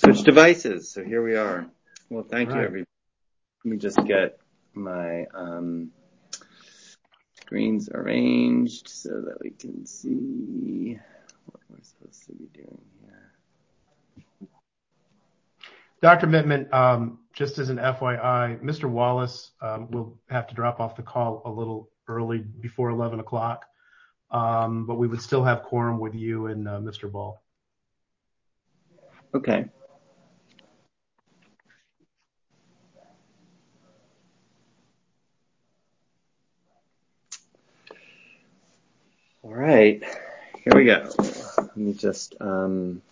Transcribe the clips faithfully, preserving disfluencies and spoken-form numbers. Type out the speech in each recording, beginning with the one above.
Switch devices. So here we are. Well, thank All you, right. everybody. Let me just get my um, screens arranged so that we can see what we're supposed to be doing here. Doctor Mittman, um, just as an F Y I, Mister Wallace um, will have to drop off the call a little early before eleven o'clock, um, but we would still have quorum with you and uh, Mister Ball. Okay. All right, here we go. Let me just, um,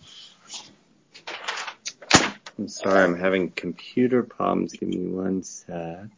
I'm sorry, I'm having computer problems. Give me one sec.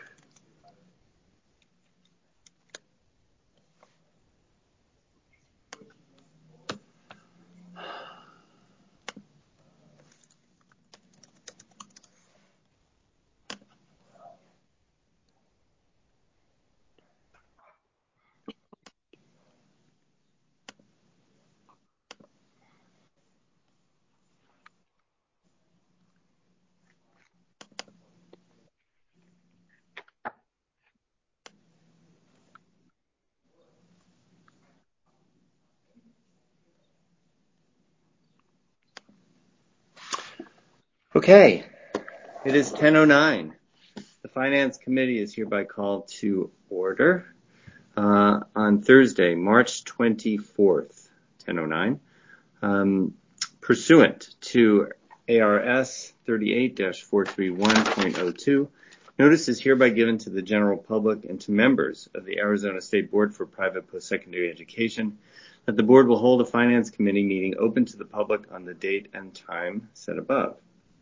Okay, it is ten oh nine. The Finance Committee is hereby called to order uh, on Thursday, March twenty-fourth, ten oh nine. Um, pursuant to A R S thirty-eight dash four thirty-one point oh two, notice is hereby given to the general public and to members of the Arizona State Board for Private Post-Secondary Education that the board will hold a Finance Committee meeting open to the public on the date and time set above.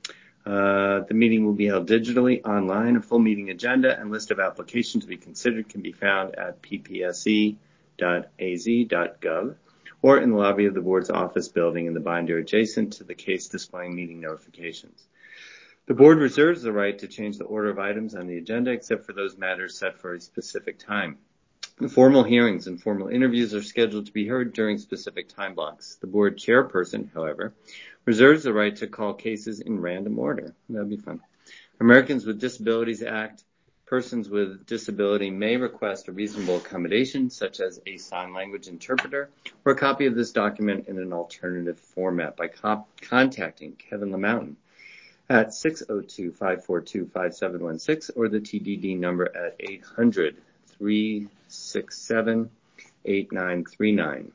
Uh, the meeting will be held digitally, online. A full meeting agenda and list of applications to be considered can be found at p p s e dot a z dot gov or in the lobby of the board's office building in the binder adjacent to the case displaying meeting notifications. The board reserves the right to change the order of items on the agenda except for those matters set for a specific time. The formal hearings and formal interviews are scheduled to be heard during specific time blocks. The board chairperson, however, reserves the right to call cases in random order. That'd be fun. Americans with Disabilities Act, persons with disability may request a reasonable accommodation, such as a sign language interpreter, or a copy of this document in an alternative format by co- contacting Kevin LaMountain at six oh two, five four two, five seven one six or the T D D number at eight hundred, three six seven, eight nine three nine.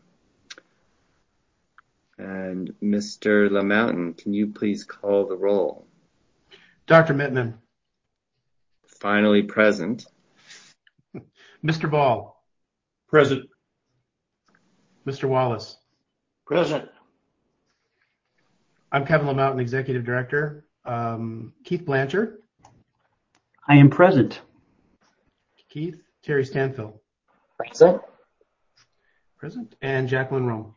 And Mister LaMountain, can you please call the roll? Doctor Mittman. Finally present. Mister Ball. Present. Mister Wallace. Present. I'm Kevin LaMountain, Executive Director. Um, Keith Blanchard. I am present. Keith. Terry Stanfill. Present. Present. And Jacqueline Rome.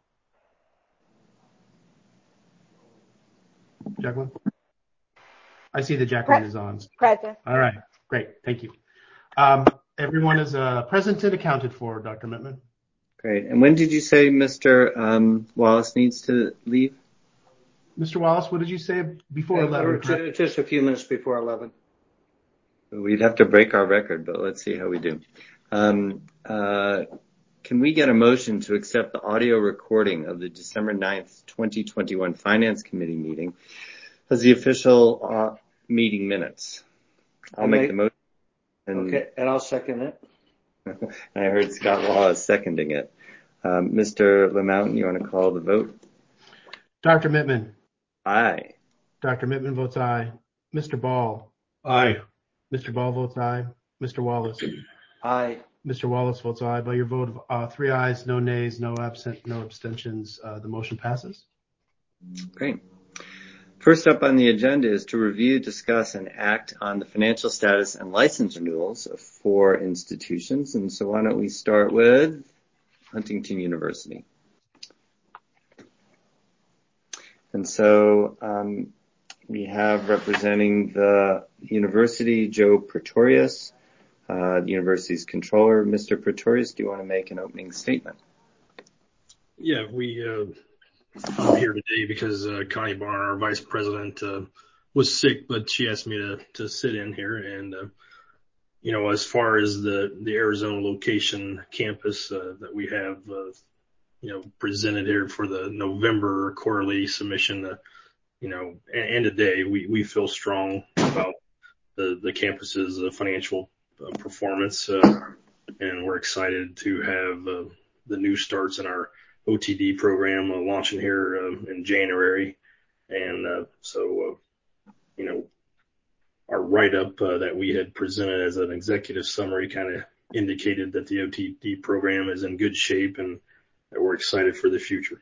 Jacqueline? I see that Jacqueline Pre- is on. Present. All right. Great. Thank you. Um, everyone is uh, present and accounted for, Doctor Mittman. Great. And when did you say Mister Um, Wallace needs to leave? Mister Wallace, what did you say before Uh, eleven? ju- Just a few minutes before eleven. We'd have to break our record, but let's see how we do. Um, uh, can we get a motion to accept the audio recording of the December ninth, twenty twenty-one Finance Committee meeting as the official uh, meeting minutes? I'll I make, make- the motion. And, Okay, and I'll second it. and I heard Scott Wallace seconding it. Um, Mister LaMountain, you want to call the vote? Doctor Mittman. Aye. Doctor Mittman votes aye. Mister Ball. Aye. Mister Ball votes aye. Mister Wallace. Aye. Mister Wallace votes aye. By your vote of uh, three ayes, no nays, no absent, no abstentions, uh, the motion passes. Great. First up on the agenda is to review, discuss, and act on the financial status and license renewals of four institutions. And so why don't we start with Huntington University. And so um, we have representing the university, Joe Pretorius, uh, the university's controller. Mister Pretorius, do you want to make an opening statement? Yeah, we uh, I'm here today because uh, Connie Barn, our vice president, uh, was sick, but she asked me to, to sit in here. And, uh, you know, as far as the, the Arizona location campus uh, that we have, uh, you know, presented here for the November quarterly submission, uh, you know, and, and today we, we feel strong about the, the campus's uh, financial uh, performance. Uh, and we're excited to have uh, the new starts in our O T D program uh, launching here uh, in January. And uh, so, uh, you know, our write-up uh, that we had presented as an executive summary kind of indicated that the O T D program is in good shape and that we're excited for the future.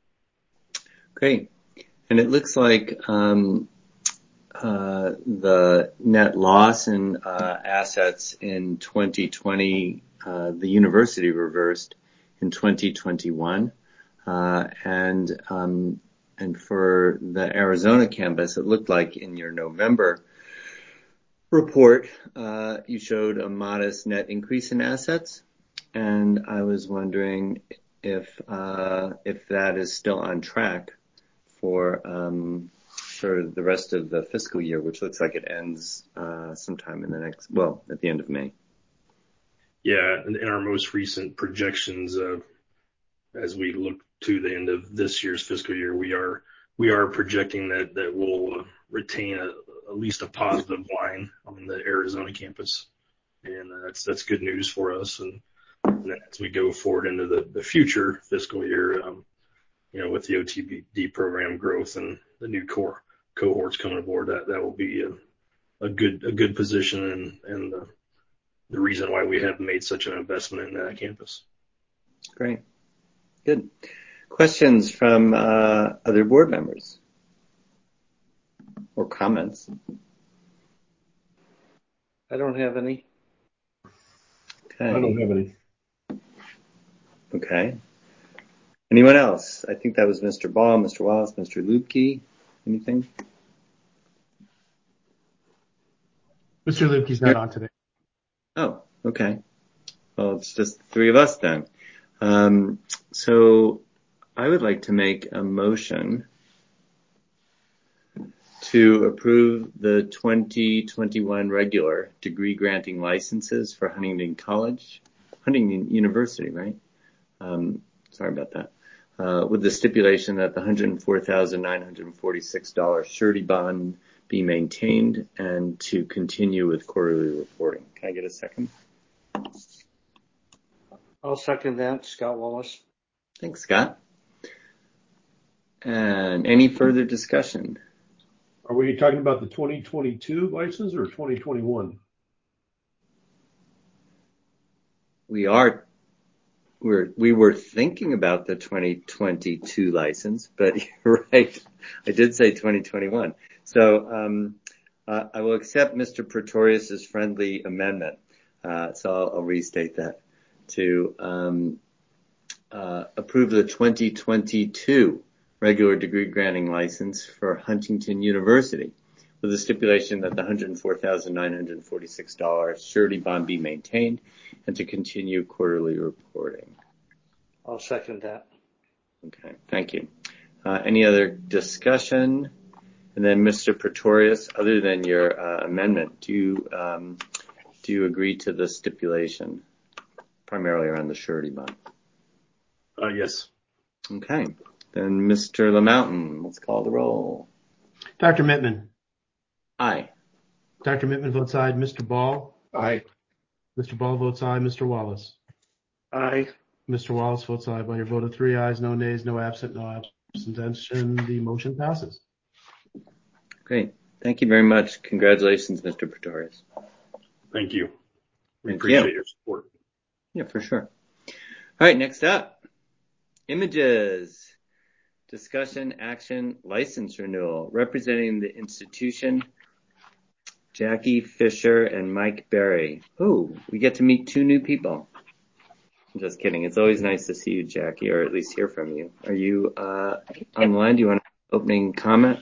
Great. And it looks like um, uh, the net loss in uh, assets in twenty twenty, uh, the university reversed in twenty twenty-one. Uh, and um, and for the Arizona campus, it looked like in your November report, uh, you showed a modest net increase in assets. And I was wondering if uh, if that is still on track for um, for the rest of the fiscal year, which looks like it ends uh, sometime in the next, well, at the end of May. Yeah, in, in our most recent projections, uh, as we look to the end of this year's fiscal year, we are we are projecting that that we'll uh, retain a, at least a positive line on the Arizona campus, and uh, that's that's good news for us. And, and as we go forward into the, the future fiscal year, um, you know, with the O T D program growth and the new core cohorts coming aboard, that that will be a, a good a good position and and the, the reason why we have made such an investment in that campus. Great, good. Questions from uh, other board members or comments? I don't have any. Okay. I don't have any. Okay. Anyone else? I think that was Mister Ball, Mister Wallace, Mister Lupke. Anything? Mister Lupke's not on today. Oh, okay. Well, it's just the three of us then. Um, so I would like to make a motion to approve the twenty twenty-one regular degree granting licenses for Huntington College, Huntington University, right? Um, sorry about that. Uh, with the stipulation that the one hundred four thousand nine hundred forty-six dollars surety bond be maintained and to continue with quarterly reporting. Can I get a second? I'll second that. Scott Wallace. Thanks, Scott. And any further discussion? Are we talking about the twenty twenty-two license or twenty twenty-one? We are, we're, we were thinking about the twenty twenty-two license, but you're right. I did say twenty twenty-one. So, um, uh, I will accept Mister Pretorius's friendly amendment. Uh, so I'll, I'll restate that to, um, uh, approve the twenty twenty-two regular degree granting license for Huntington University with the stipulation that the one hundred four thousand nine hundred forty-six dollars surety bond be maintained and to continue quarterly reporting. I'll second that. Okay, thank you. Uh, any other discussion? And then Mister Pretorius, other than your uh, amendment, do you, um, do you agree to the stipulation primarily around the surety bond? Uh, yes. Okay. Then Mister LaMountain, let's call the roll. Doctor Mittman. Aye. Doctor Mittman votes aye. Mister Ball. Aye. Mister Ball votes aye. Mister Wallace. Aye. Mister Wallace votes aye by your vote of three ayes, no nays, no absent, no abstention. The motion passes. Great. Thank you very much. Congratulations, Mister Pretorius. Thank you. We Thank appreciate you. your support. Yeah, for sure. All right, next up, images. Discussion, action, license renewal. Representing the institution, Jackie Fisher and Mike Berry. Oh, we get to meet two new people. I'm just kidding. It's always nice to see you, Jackie, or at least hear from you. Are you uh, on the line? Do you want an opening comment?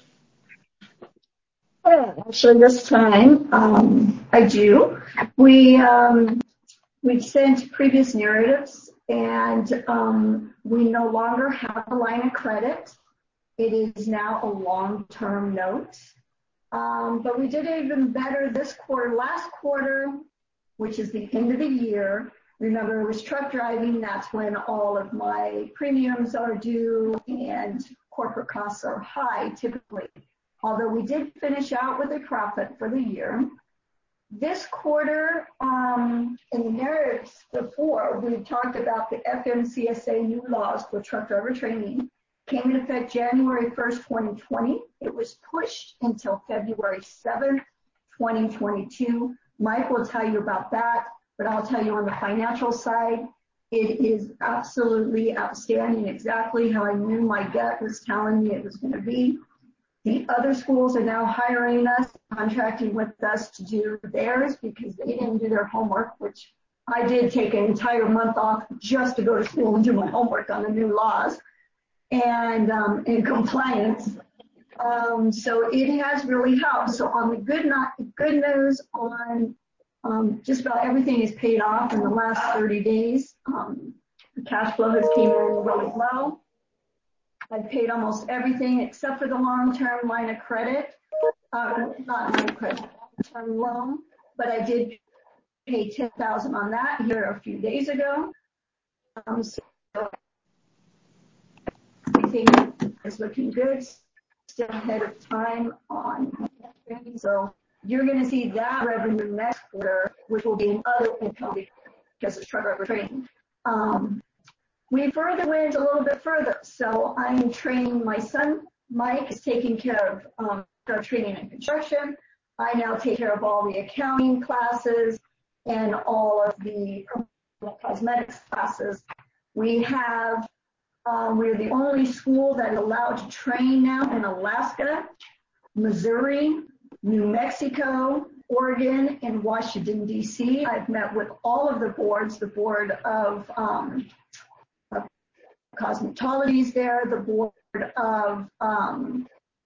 Well, actually, this time um, I do. We um, we've sent previous narratives, and um, we no longer have a line of credit. It is now a long-term note. Um, but we did even better this quarter. Last quarter, which is the end of the year, remember it was truck driving. That's when all of my premiums are due and corporate costs are high typically. Although we did finish out with a profit for the year. This quarter, um, in the narratives before, we talked about the F M C S A new laws for truck driver training. Came into effect January first, twenty twenty. It was pushed until February seventh, twenty twenty-two. Mike will tell you about that, but I'll tell you on the financial side, it is absolutely outstanding, exactly how I knew my gut was telling me it was going to be. The other schools are now hiring us, contracting with us to do theirs because they didn't do their homework, which I did take an entire month off just to go to school and do my homework on the new laws and um, in compliance. Um, so it has really helped. So on the good, not good news on um, just about everything is paid off in the last thirty days. Um, the cash flow has came in really low. I've paid almost everything except for the long-term line of credit, uh, not line of credit, long-term loan, but I did pay ten thousand dollars on that here a few days ago. Um, so everything is looking good, still ahead of time on training. So you're going to see that revenue next quarter, which will be in other income because it's truck driver training. Um, We further went a little bit further. So I'm training my son. Mike is taking care of um, training and construction. I now take care of all the accounting classes and all of the cosmetics classes. We have, um, we're the only school that is allowed to train now in Alaska, Missouri, New Mexico, Oregon, and Washington, D C. I've met with all of the boards, the board of um, cosmetologies there, the board of um,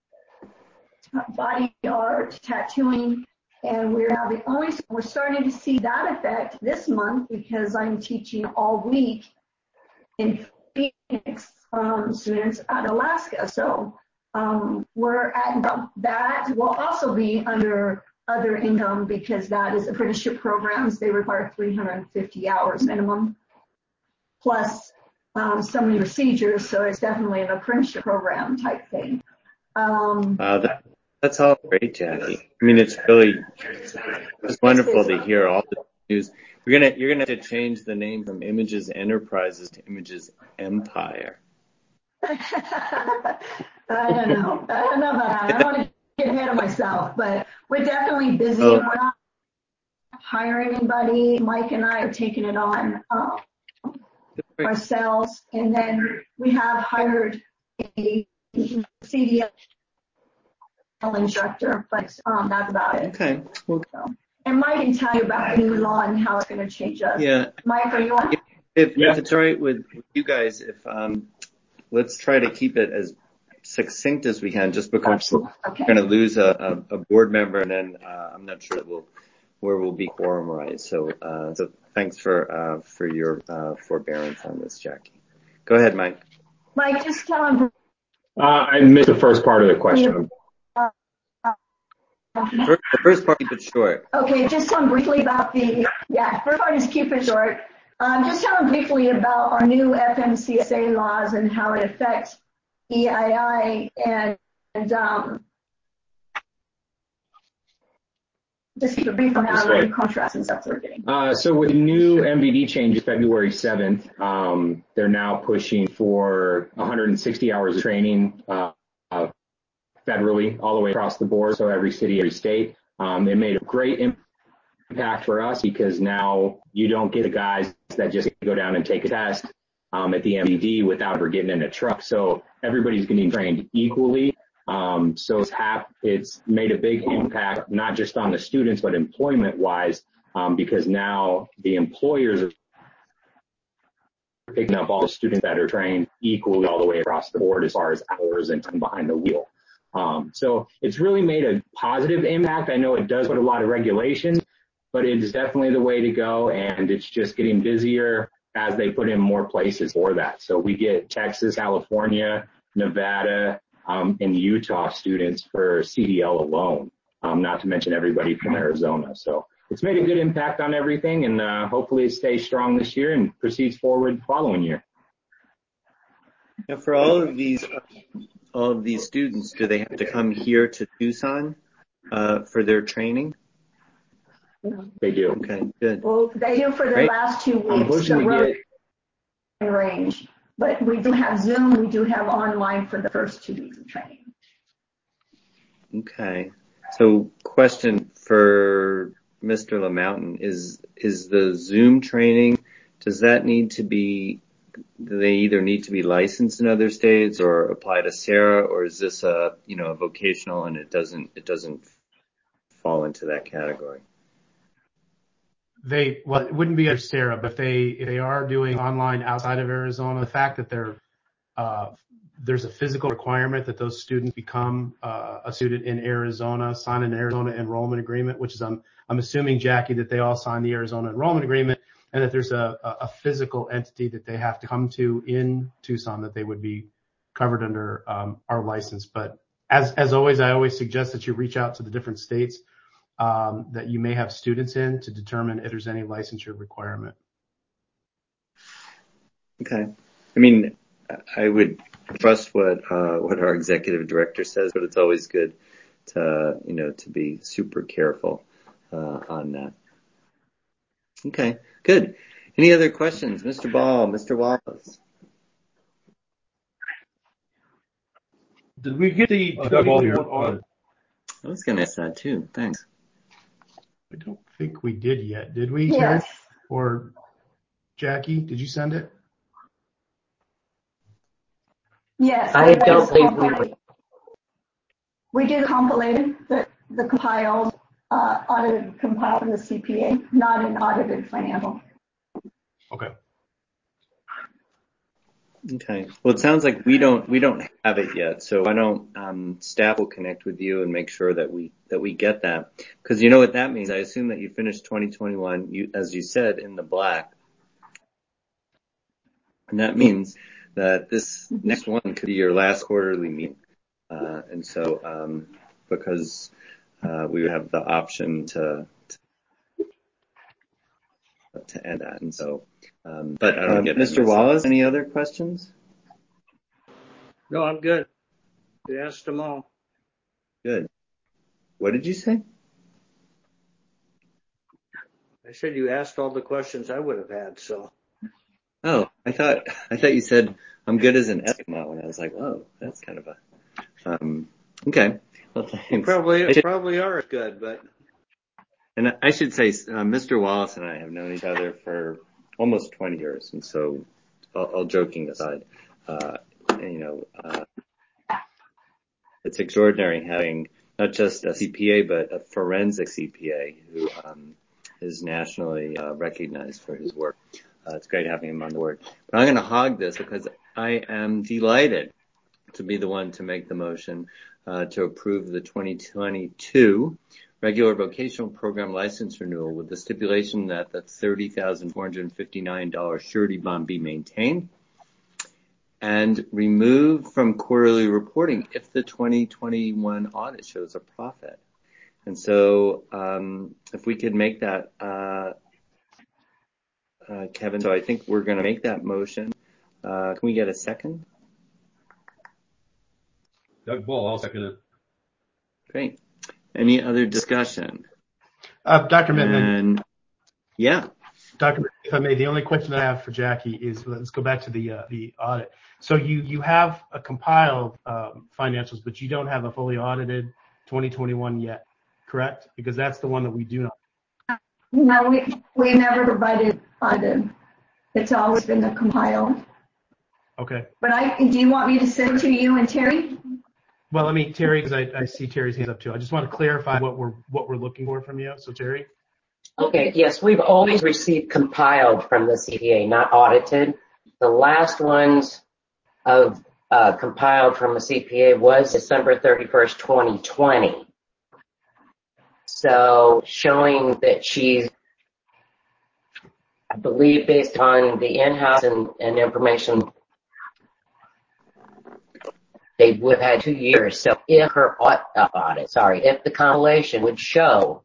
body art, tattooing, and we're now the only, we're starting to see that effect this month because I'm teaching all week in Phoenix um, students at Alaska. So um, we're at that will also be under other income because that is apprenticeship programs. They require three hundred fifty hours minimum plus Um, so many procedures, so it's definitely an apprenticeship program type thing. Um, Uh, that, that's all great, Jackie. I mean, it's really it's wonderful to hear all the news. We're gonna you're gonna have to change the name from Images Enterprises to Images Empire. I don't know. I don't know about that. I don't want to get ahead of myself, but we're definitely busy. Oh. We're not hiring anybody. Mike and I are taking it on. Um, ourselves, and then we have hired a C D L instructor, but um, that's about it. Okay. Well, so, and Mike can tell you about the new law and how it's going to change us. yeah. Mike, are you on? If, if, yeah. if it's all right with you guys, if um, let's try to keep it as succinct as we can, just because Absolutely. we're okay. going to lose a, a, a board member, and then uh, I'm not sure that we'll where we'll be quorum right. So, uh, so thanks for uh, for your uh, forbearance on this, Jackie. Go ahead, Mike. Mike, just tell him. Uh, I missed the first part of the question. Uh, uh, first, the first part, keep it short. Okay, just tell him briefly about the, yeah, first part is keep it short. Um, just tell him briefly about our new F M C S A laws and how it affects E I I and, and um, just keep it brief on how many contracts and stuff we're getting. Uh, so with new M V D changes February seventh, um, they're now pushing for one hundred sixty hours of training uh, uh, federally all the way across the board, so every city, every state. Um, it made a great impact for us because now you don't get the guys that just go down and take a test um, at the M V D without ever getting in a truck. So everybody's getting trained equally. Um, so it's hap- it's made a big impact, not just on the students, but employment wise, um, because now the employers are picking up all the students that are trained equally all the way across the board as far as hours and time behind the wheel. Um, so it's really made a positive impact. I know it does put a lot of regulations, but it's definitely the way to go. And it's just getting busier as they put in more places for that. So we get Texas, California, Nevada, um, in Utah students for C D L alone, um, not to mention everybody from Arizona. So it's made a good impact on everything, and uh, hopefully it stays strong this year and proceeds forward the following year. Now, for all of these, all of these students, do they have to come here to Tucson uh, for their training? They do. Okay, good. Well, they do for the Great. last two I'm weeks, pushing the to road get. range. But we do have Zoom, we do have online for the first two weeks of training. Okay. So question for Mister LaMountain, is, is the Zoom training, does that need to be, do they either need to be licensed in other states or apply to SARA, or is this a, you know, a vocational and it doesn't, it doesn't fall into that category? They, well, it wouldn't be under SARA, but if they, if they are doing online outside of Arizona, the fact that they're, uh, there's a physical requirement that those students become uh, a student in Arizona, sign an Arizona enrollment agreement, which is, I'm, I'm assuming, Jackie, that they all sign the Arizona enrollment agreement, and that there's a, a physical entity that they have to come to in Tucson that they would be covered under um, our license. But as, as always, I always suggest that you reach out to the different states um, that you may have students in to determine if there's any licensure requirement. Okay. I mean, I would trust what uh, what our executive director says, but it's always good to, you know, to be super careful uh, on that. Okay, good. Any other questions? Mister Ball, Mister Wallace? Did we get the Uh, Doug Ball here. audit? I was going to ask that too. Thanks. I don't think we did yet, did we, Yes. Terry? Or Jackie, did you send it? Yes. I that don't is believe we compilated. We did compilated, the, the compiled, uh, audited, compiled in the C P A, not an audited financial. Okay. Okay. Well, it sounds like we don't we don't have it yet. So why don't um, staff will connect with you and make sure that we that we get that, because you know what that means. I assume that you finished twenty twenty-one, you, as you said, in the black, and that means that this next one could be your last quarterly meeting. Uh, and so um, because uh, we have the option to to, to end that, and so. Um, but I don't um, get Mister Wallace, any other questions? No, I'm good. You asked them all. Good. What did you say? I said you asked all the questions I would have had, so. Oh, I thought I thought you said I'm good as an Eskimo, and I was like, oh, that's kind of a um, okay. Well, thanks. You probably should, probably are good, but. And I should say, uh, Mister Wallace and I have known each other for almost twenty years, and so, all, all joking aside, uh, you know, uh, it's extraordinary having not just a C P A but a forensic C P A who um, is nationally uh, recognized for his work. Uh, it's great having him on board. But I'm going to hog this because I am delighted to be the one to make the motion uh, to approve the twenty twenty-two regular vocational program license renewal with the stipulation that the thirty thousand four hundred fifty-nine dollars surety bond be maintained and removed from quarterly reporting if the twenty twenty-one audit shows a profit. And so um, if we could make that, uh, uh, Kevin, so I think we're going to make that motion. Uh, can we get a second? Doug Ball, I'll second it. Great. Any other discussion? Uh, Doctor Mittman. And, yeah. Doctor Mittman, if I may, the only question I have for Jackie is, let's go back to the uh, the audit. So you, you have a compiled um, financials, but you don't have a fully audited twenty twenty-one yet, correct? Because that's the one that we do not. No, we, we never provided audited. It's always been a compiled. Okay. But I, do you want me to send it to you and Terry? Well, I mean, Terry, because I, I see Terry's hands up too. I just want to clarify what we're what we're looking for from you. So, Terry. Okay, yes, we've always received compiled from the C P A, not audited. The last ones of uh, compiled from the C P A was December thirty-first, twenty twenty. So showing that she's, I believe, based on the in-house and, and information they would have had two years. So if her audit, uh, audit, sorry, if the compilation would show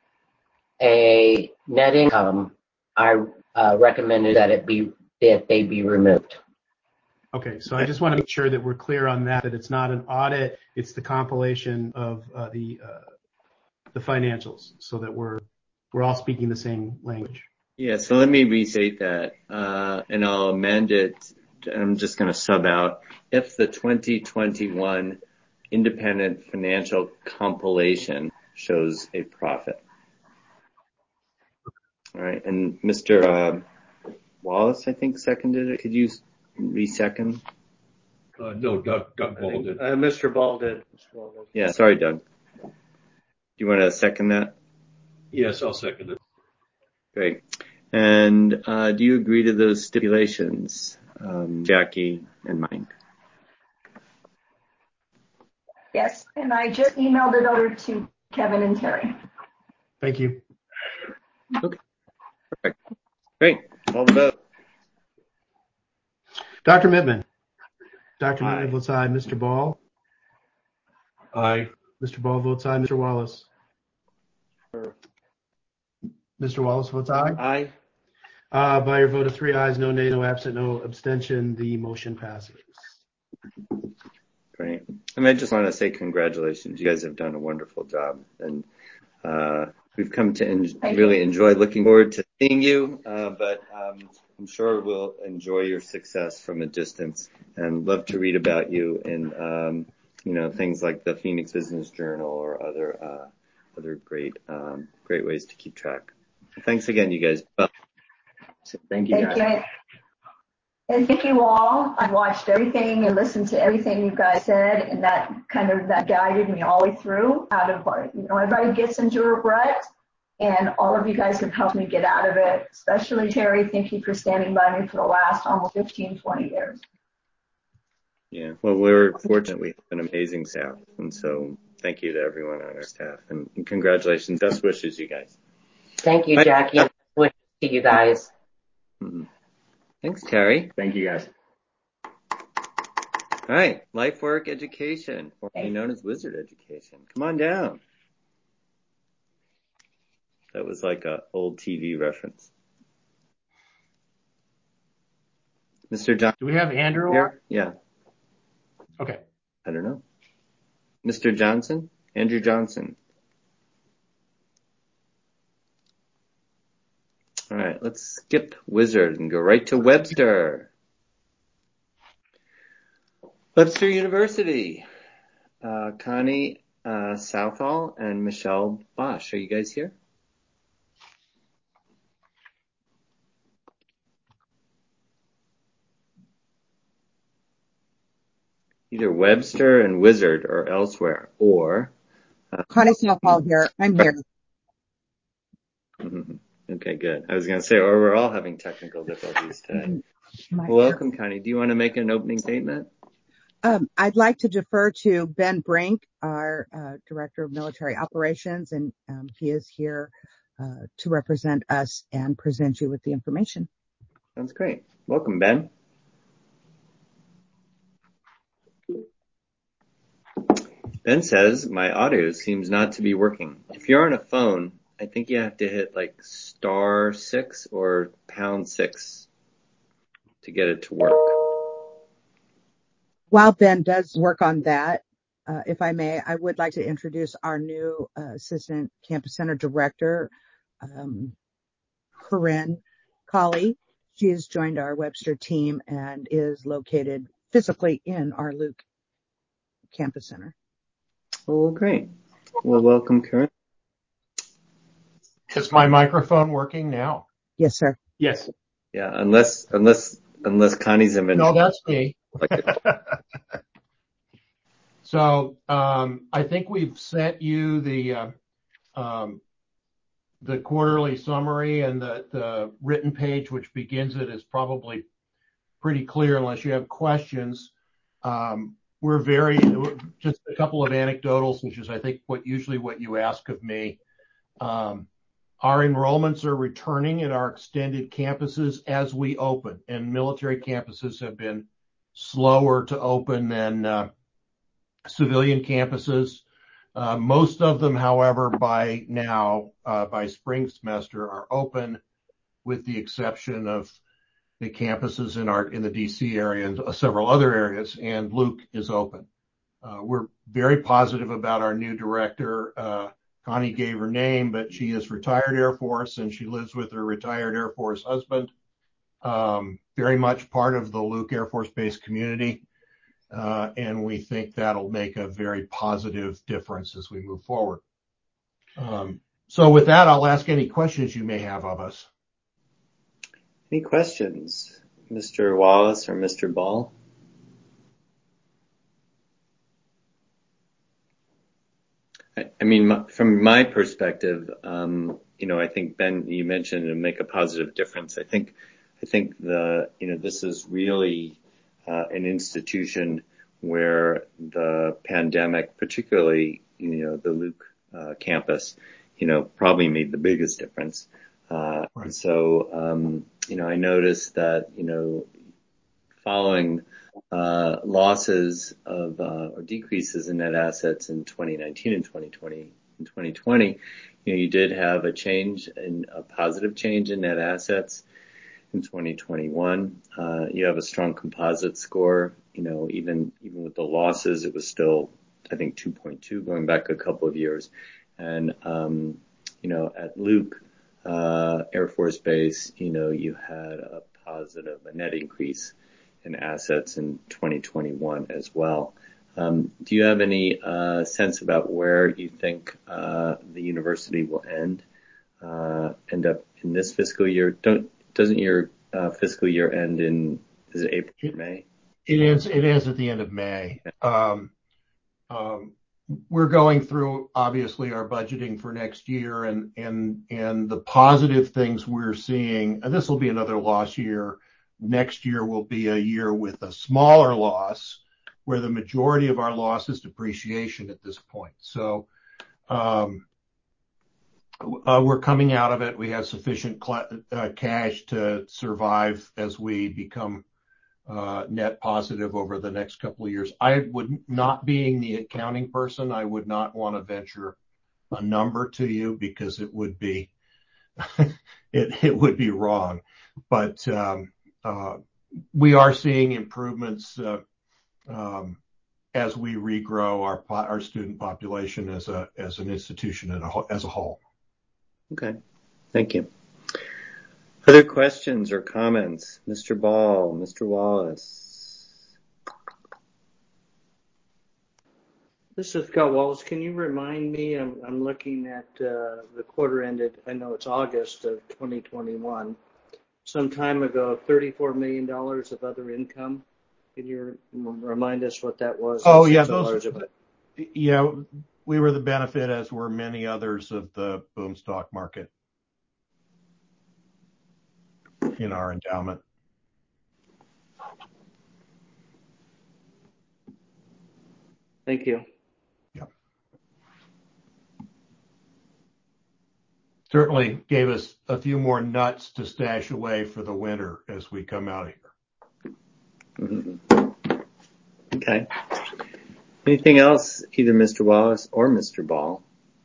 a net income, I uh, recommended that it be that they be removed. Okay, so I just want to make sure that we're clear on that, that it's not an audit, it's the compilation of uh, the uh, the financials, so that we're we're all speaking the same language. Yeah, so let me restate that, uh, and I'll amend it. I'm just going to sub out if the twenty twenty-one independent financial compilation shows a profit. All right, and Mister Uh, Wallace, I think, seconded it. Could you re-second? Uh, no, Doug, Doug Ball did. Uh, Mister Ball did. Mister Ball did. Yeah, sorry, Doug. Do you want to second that? Yes, I'll second it. Great. And uh, do you agree to those stipulations, um, Jackie and Mike? Yes, and I just emailed it over to Kevin and Terry. Thank you. Okay. Perfect. Great. All the vote. Doctor Mittman. Doctor Aye. Mittman votes aye. Mister Ball. Aye. Mister Ball votes aye. Mister Wallace. Mister Wallace votes aye. Aye. Uh, by your vote of three ayes, no nays, no absent, no abstention, the motion passes. Great. And I just want to say congratulations. You guys have done a wonderful job. And uh, we've come to en- really enjoy looking forward to seeing you. Uh, but um, I'm sure we'll enjoy your success from a distance and love to read about you in, um, you know, things like the Phoenix Business Journal or other uh, other great um, great ways to keep track. Thanks again, you guys. Well, Thank you, Thank guys. you. And thank you all. I've watched everything and listened to everything you guys said, and that kind of that guided me all the way through out of our, you know, everybody gets into a rut, and all of you guys have helped me get out of it, especially Terry. Thank you for standing by me for the last almost fifteen, twenty years. Yeah, well, we're fortunate we have an amazing staff, and so thank you to everyone on our staff, and, and congratulations. Best wishes, you guys. Thank you, Jackie, and best wishes to you guys. Mm-hmm. Thanks, Terry. Thank you, guys. All right, Life Work Education, formerly known as Wizard Education. Come on down. That was like a old T V reference. Mister John. Do we have Andrew here? Yeah. Okay. I don't know. Mister Johnson? Andrew Johnson. All right, let's skip Wizard and go right to Webster. Webster University. Uh, Connie uh, Southall and Michelle Bosch. Are you guys here? Either Webster and Wizard or elsewhere, or... Uh, Connie Southall here. I'm here. Mm-hmm. Okay, good. I was going to say, or we're all having technical difficulties today. My Welcome, Connie. Do you want to make an opening statement? Um, I'd like to defer to Ben Brink, our uh, Director of Military Operations, and um, he is here uh, to represent us and present you with the information. Sounds great. Welcome, Ben. Ben says, my audio seems not to be working. If you're on a phone, I think you have to hit like star six or pound six to get it to work. While Ben does work on that, uh, if I may, I would like to introduce our new uh, Assistant Campus Center Director, um, Corinne Colley. She has joined our Webster team and is located physically in our Luke Campus Center. Oh, great. Well, welcome, Corinne. Is my microphone working now? Yes, sir. Yes. Yeah, unless unless unless Connie's in. No, that's me. So um, I think we've sent you the uh, um, the quarterly summary, and the, the written page which begins it is probably pretty clear unless you have questions. Um, we're very just a couple of anecdotals, which is I think what usually what you ask of me. Um, Our enrollments are returning at our extended campuses as we open, and military campuses have been slower to open than uh, civilian campuses. Uh, most of them, however, by now, uh, by spring semester, are open, with the exception of the campuses in our in the D C area and several other areas. And Luke is open. Uh, we're very positive about our new director. Uh, Connie gave her name, but she is retired Air Force, and she lives with her retired Air Force husband. Um, very much part of the Luke Air Force Base community. Uh, and we think that'll make a very positive difference as we move forward. Um, so with that, I'll ask any questions you may have of us. Any questions, Mister Wallace or Mister Ball? I, I mean, from my perspective, um, you know, I think, Ben, you mentioned to make a positive difference. I think, I think the, you know, this is really uh, an institution where the pandemic, particularly, you know, the Luke uh, campus, you know, probably made the biggest difference. Uh, right. And so, um, you know, I noticed that, you know, following uh, losses of uh, or decreases in net assets in twenty nineteen and twenty twenty, in twenty twenty, you know, you did have a change in a positive change in net assets in twenty twenty-one. Uh, you have a strong composite score. You know, even even with the losses, it was still, I think, two point two going back a couple of years. And um, you know, at Luke uh, Air Force Base, you know, you had a positive, a net increase in assets in twenty twenty-one as well. Um, do you have any uh, sense about where you think uh, the university will end uh, end up in this fiscal year? Don't doesn't your uh, fiscal year end in, is it April or May? It ends. It ends at the end of May. Um, um, we're going through obviously our budgeting for next year, and and and the positive things we're seeing. And this will be another loss year. Next year will be a year with a smaller loss, where the majority of our loss is depreciation at this point. So um, uh, we're coming out of it. We have sufficient cl- uh, cash to survive as we become uh, net positive over the next couple of years. I would not, being the accounting person, I would not want to venture a number to you because it would be it it would be wrong. But um, uh, we are seeing improvements uh, um, as we regrow our our student population as a as an institution as a, as a whole. Okay, thank you. Other questions or comments? Mister Ball, Mister Wallace. This is Scott Wallace. Can you remind me, I'm, I'm looking at uh, the quarter ended, I know it's August of twenty twenty-one, some time ago, thirty-four million dollars of other income. Can you remind us what that was? Oh, yeah, those, yeah, we were the benefit, as were many others, of the boom stock market in our endowment. Thank you. Yeah. Certainly gave us a few more nuts to stash away for the winter as we come out of here. Mm-hmm. Okay. Anything else, either Mister Wallace or Mister Ball?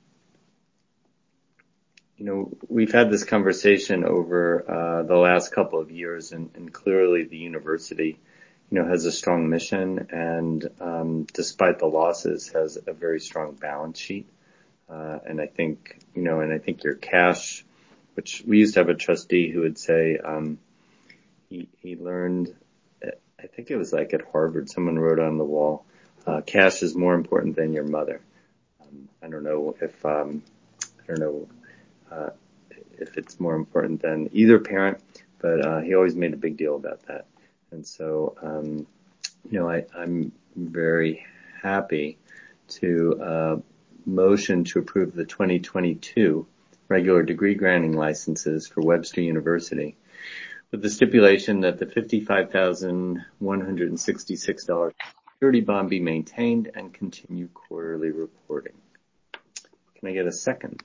You know, we've had this conversation over uh, the last couple of years, and, and clearly the university, you know, has a strong mission, and um, despite the losses, has a very strong balance sheet. Uh, and I think, you know, and I think your cash, which we used to have a trustee who would say, um, he he learned, I think it was like at Harvard, someone wrote on the wall, uh, cash is more important than your mother. Um, I don't know if um, I don't know. Uh, if it's more important than either parent, but uh, he always made a big deal about that. And so, um, you know, I, I'm very happy to uh, motion to approve the twenty twenty-two regular degree granting licenses for Webster University, with the stipulation that the fifty-five thousand one hundred sixty-six dollars security bond be maintained and continue quarterly reporting. Can I get a second?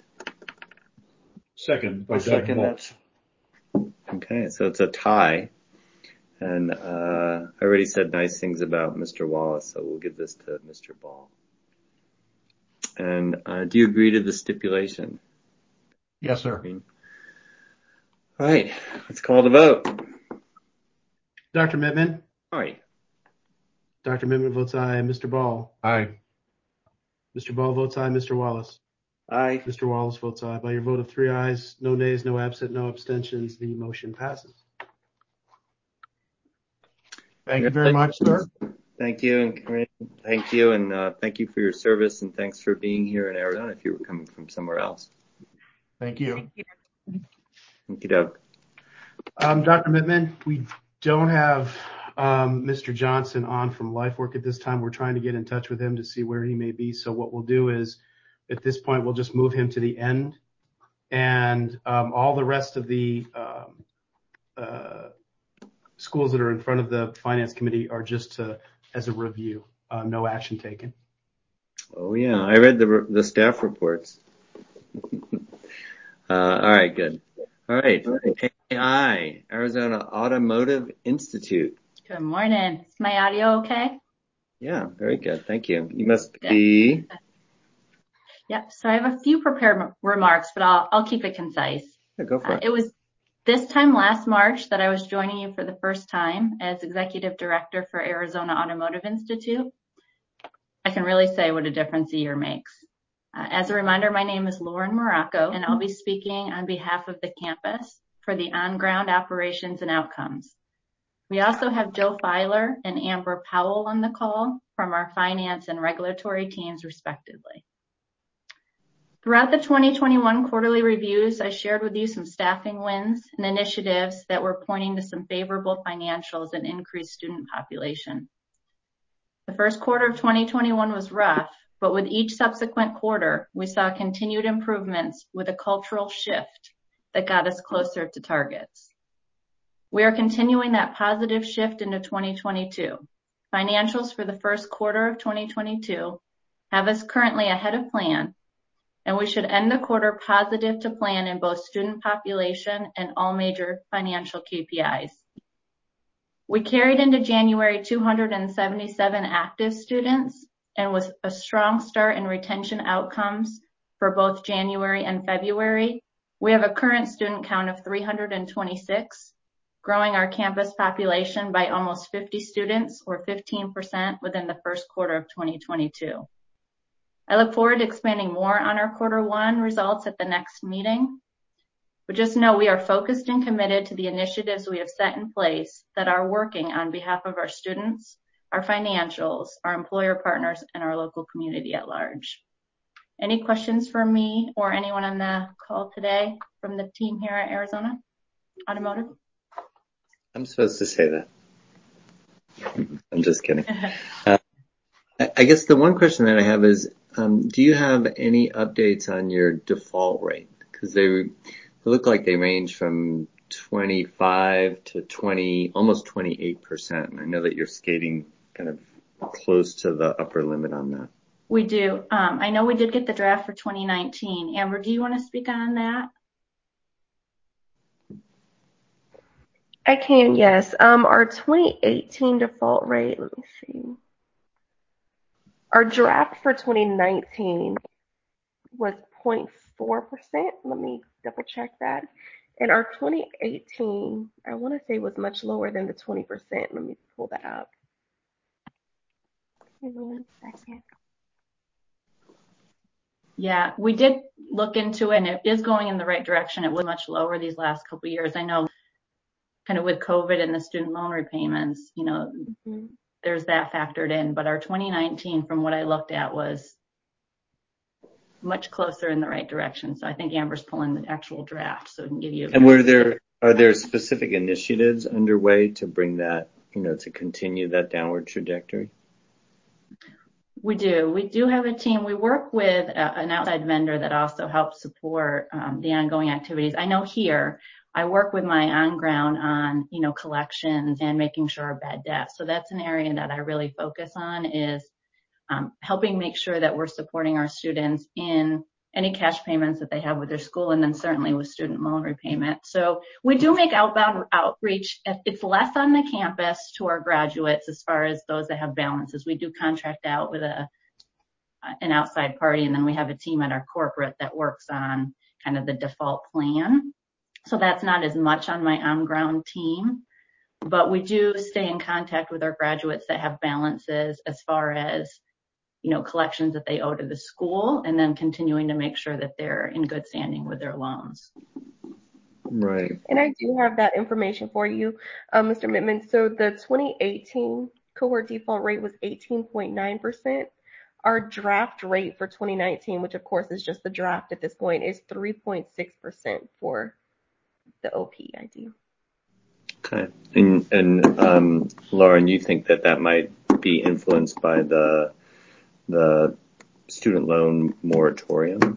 Second by I'll Doug second Ball. that. Okay, so it's a tie. And uh, I already said nice things about Mister Wallace, so we'll give this to Mister Ball. And uh, do you agree to the stipulation? Yes, sir. All right, let's call the vote. Doctor Mittman? Aye. Doctor Mittman votes aye. Mister Ball? Aye. Mister Ball votes aye. Mister Wallace? Aye. Mister Wallace votes aye. By your vote of three ayes, no nays, no absent, no abstentions, the motion passes. Thank you very much, sir. Thank you, and Corinne, thank you, and uh, thank you for your service, and thanks for being here in Arizona if you were coming from somewhere else. Thank you. Thank you, Doug. Um, Doctor Mittman, we don't have um, Mister Johnson on from LifeWork at this time. We're trying to get in touch with him to see where he may be. So what we'll do is, at this point, we'll just move him to the end, and um, all the rest of the um, uh, schools that are in front of the Finance Committee are just to, as a review, uh, no action taken. Oh yeah, I read the the staff reports. uh, all right, good. All right, A I, Arizona Automotive Institute. Good morning. Is my audio okay? Yeah, very good. Thank you. You must be. Yep. So I have a few prepared m- remarks, but I'll I'll keep it concise. Yeah, go for Uh, it. it was this time last March that I was joining you for the first time as Executive Director for Arizona Automotive Institute. I can really say what a difference a year makes. Uh, as a reminder, my name is Lauren Morocco, and I'll be speaking on behalf of the campus for the on-ground operations and outcomes. We also have Joe Filer and Amber Powell on the call from our finance and regulatory teams, respectively. Throughout the twenty twenty-one quarterly reviews, I shared with you some staffing wins and initiatives that were pointing to some favorable financials and increased student population. The first quarter of twenty twenty-one was rough, but with each subsequent quarter, we saw continued improvements with a cultural shift that got us closer to targets. We are continuing that positive shift into twenty twenty-two. Financials for the first quarter of twenty twenty-two have us currently ahead of plan, and we should end the quarter positive to plan in both student population and all major financial K P Is. We carried into January two hundred seventy-seven active students and with a strong start in retention outcomes for both January and February. We have a current student count of three hundred twenty-six, growing our campus population by almost fifty students or fifteen percent within the first quarter of twenty twenty-two. I look forward to expanding more on our quarter one results at the next meeting. But just know we are focused and committed to the initiatives we have set in place that are working on behalf of our students, our financials, our employer partners, and our local community at large. Any questions for me or anyone on the call today from the team here at Arizona Automotive? I'm supposed to say that. I'm just kidding. Uh, I guess the one question that I have is, um, do you have any updates on your default rate? Because they They look like they range from twenty-five to twenty, almost twenty-eight percent. And I know that you're skating kind of close to the upper limit on that. We do. Um, I know we did get the draft for twenty nineteen. Amber, do you want to speak on that? I can, yes. Um, our twenty eighteen default rate, let me see. Our draft for twenty nineteen was zero point four percent. Let me double check that. And our twenty eighteen, I want to say, was much lower than the twenty percent. Let me pull that up. Give me one second. Yeah, we did look into it, and it is going in the right direction. It was much lower these last couple of years. I know kind of with COVID and the student loan repayments, you know, mm-hmm. there's that factored in. But our twenty nineteen, from what I looked at, was much closer in the right direction. So I think Amber's pulling the actual draft so we can give you. And were there, are there specific initiatives underway to bring that, you know, to continue that downward trajectory? We do. We do have a team. We work with a, an outside vendor that also helps support um, the ongoing activities. I know here I work with my on ground on, you know, collections and making sure our bad debt. So that's an area that I really focus on is Um, helping make sure that we're supporting our students in any cash payments that they have with their school, and then certainly with student loan repayment. So we do make outbound outreach. It's less on the campus to our graduates as far as those that have balances. We do contract out with a an outside party, and then we have a team at our corporate that works on kind of the default plan. So that's not as much on my on-ground team, but we do stay in contact with our graduates that have balances as far as, you know, collections that they owe to the school, and then continuing to make sure that they're in good standing with their loans. Right. And I do have that information for you, um, Mister Mittman. So the twenty eighteen cohort default rate was eighteen point nine percent. Our draft rate for twenty nineteen, which of course is just the draft at this point, is three point six percent for the O P I D. Okay. And, and um, Lauren, you think that that might be influenced by the the student loan moratorium?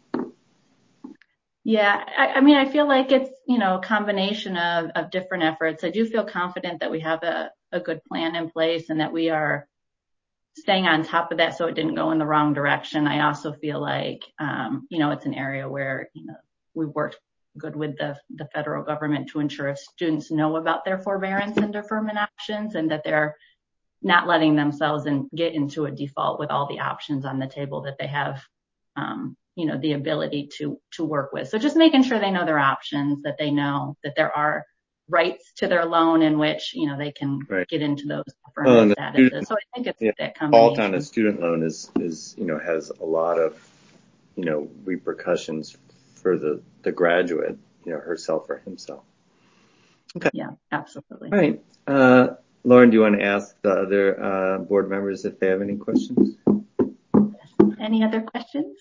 Yeah, I, I mean, I feel like it's, you know, a combination of, of different efforts. I do feel confident that we have a, a good plan in place and that we are staying on top of that so it didn't go in the wrong direction. I also feel like, um, you know, it's an area where, you know, we worked good with the, the federal government to ensure students know about their forbearance and deferment options, and that they're not letting themselves in, get into a default with all the options on the table that they have, um, you know, the ability to, to work with. So just making sure they know their options, that they know that there are rights to their loan in which, you know, they can right. get into those well, statuses. Student, so I think it's yeah, that combination. Default on a student loan is, is, you know, has a lot of, you know, repercussions for the, the graduate, you know, herself or himself. Okay. Yeah, absolutely. All right. Uh, Lauren, do you want to ask the other uh, board members if they have any questions? Any other questions?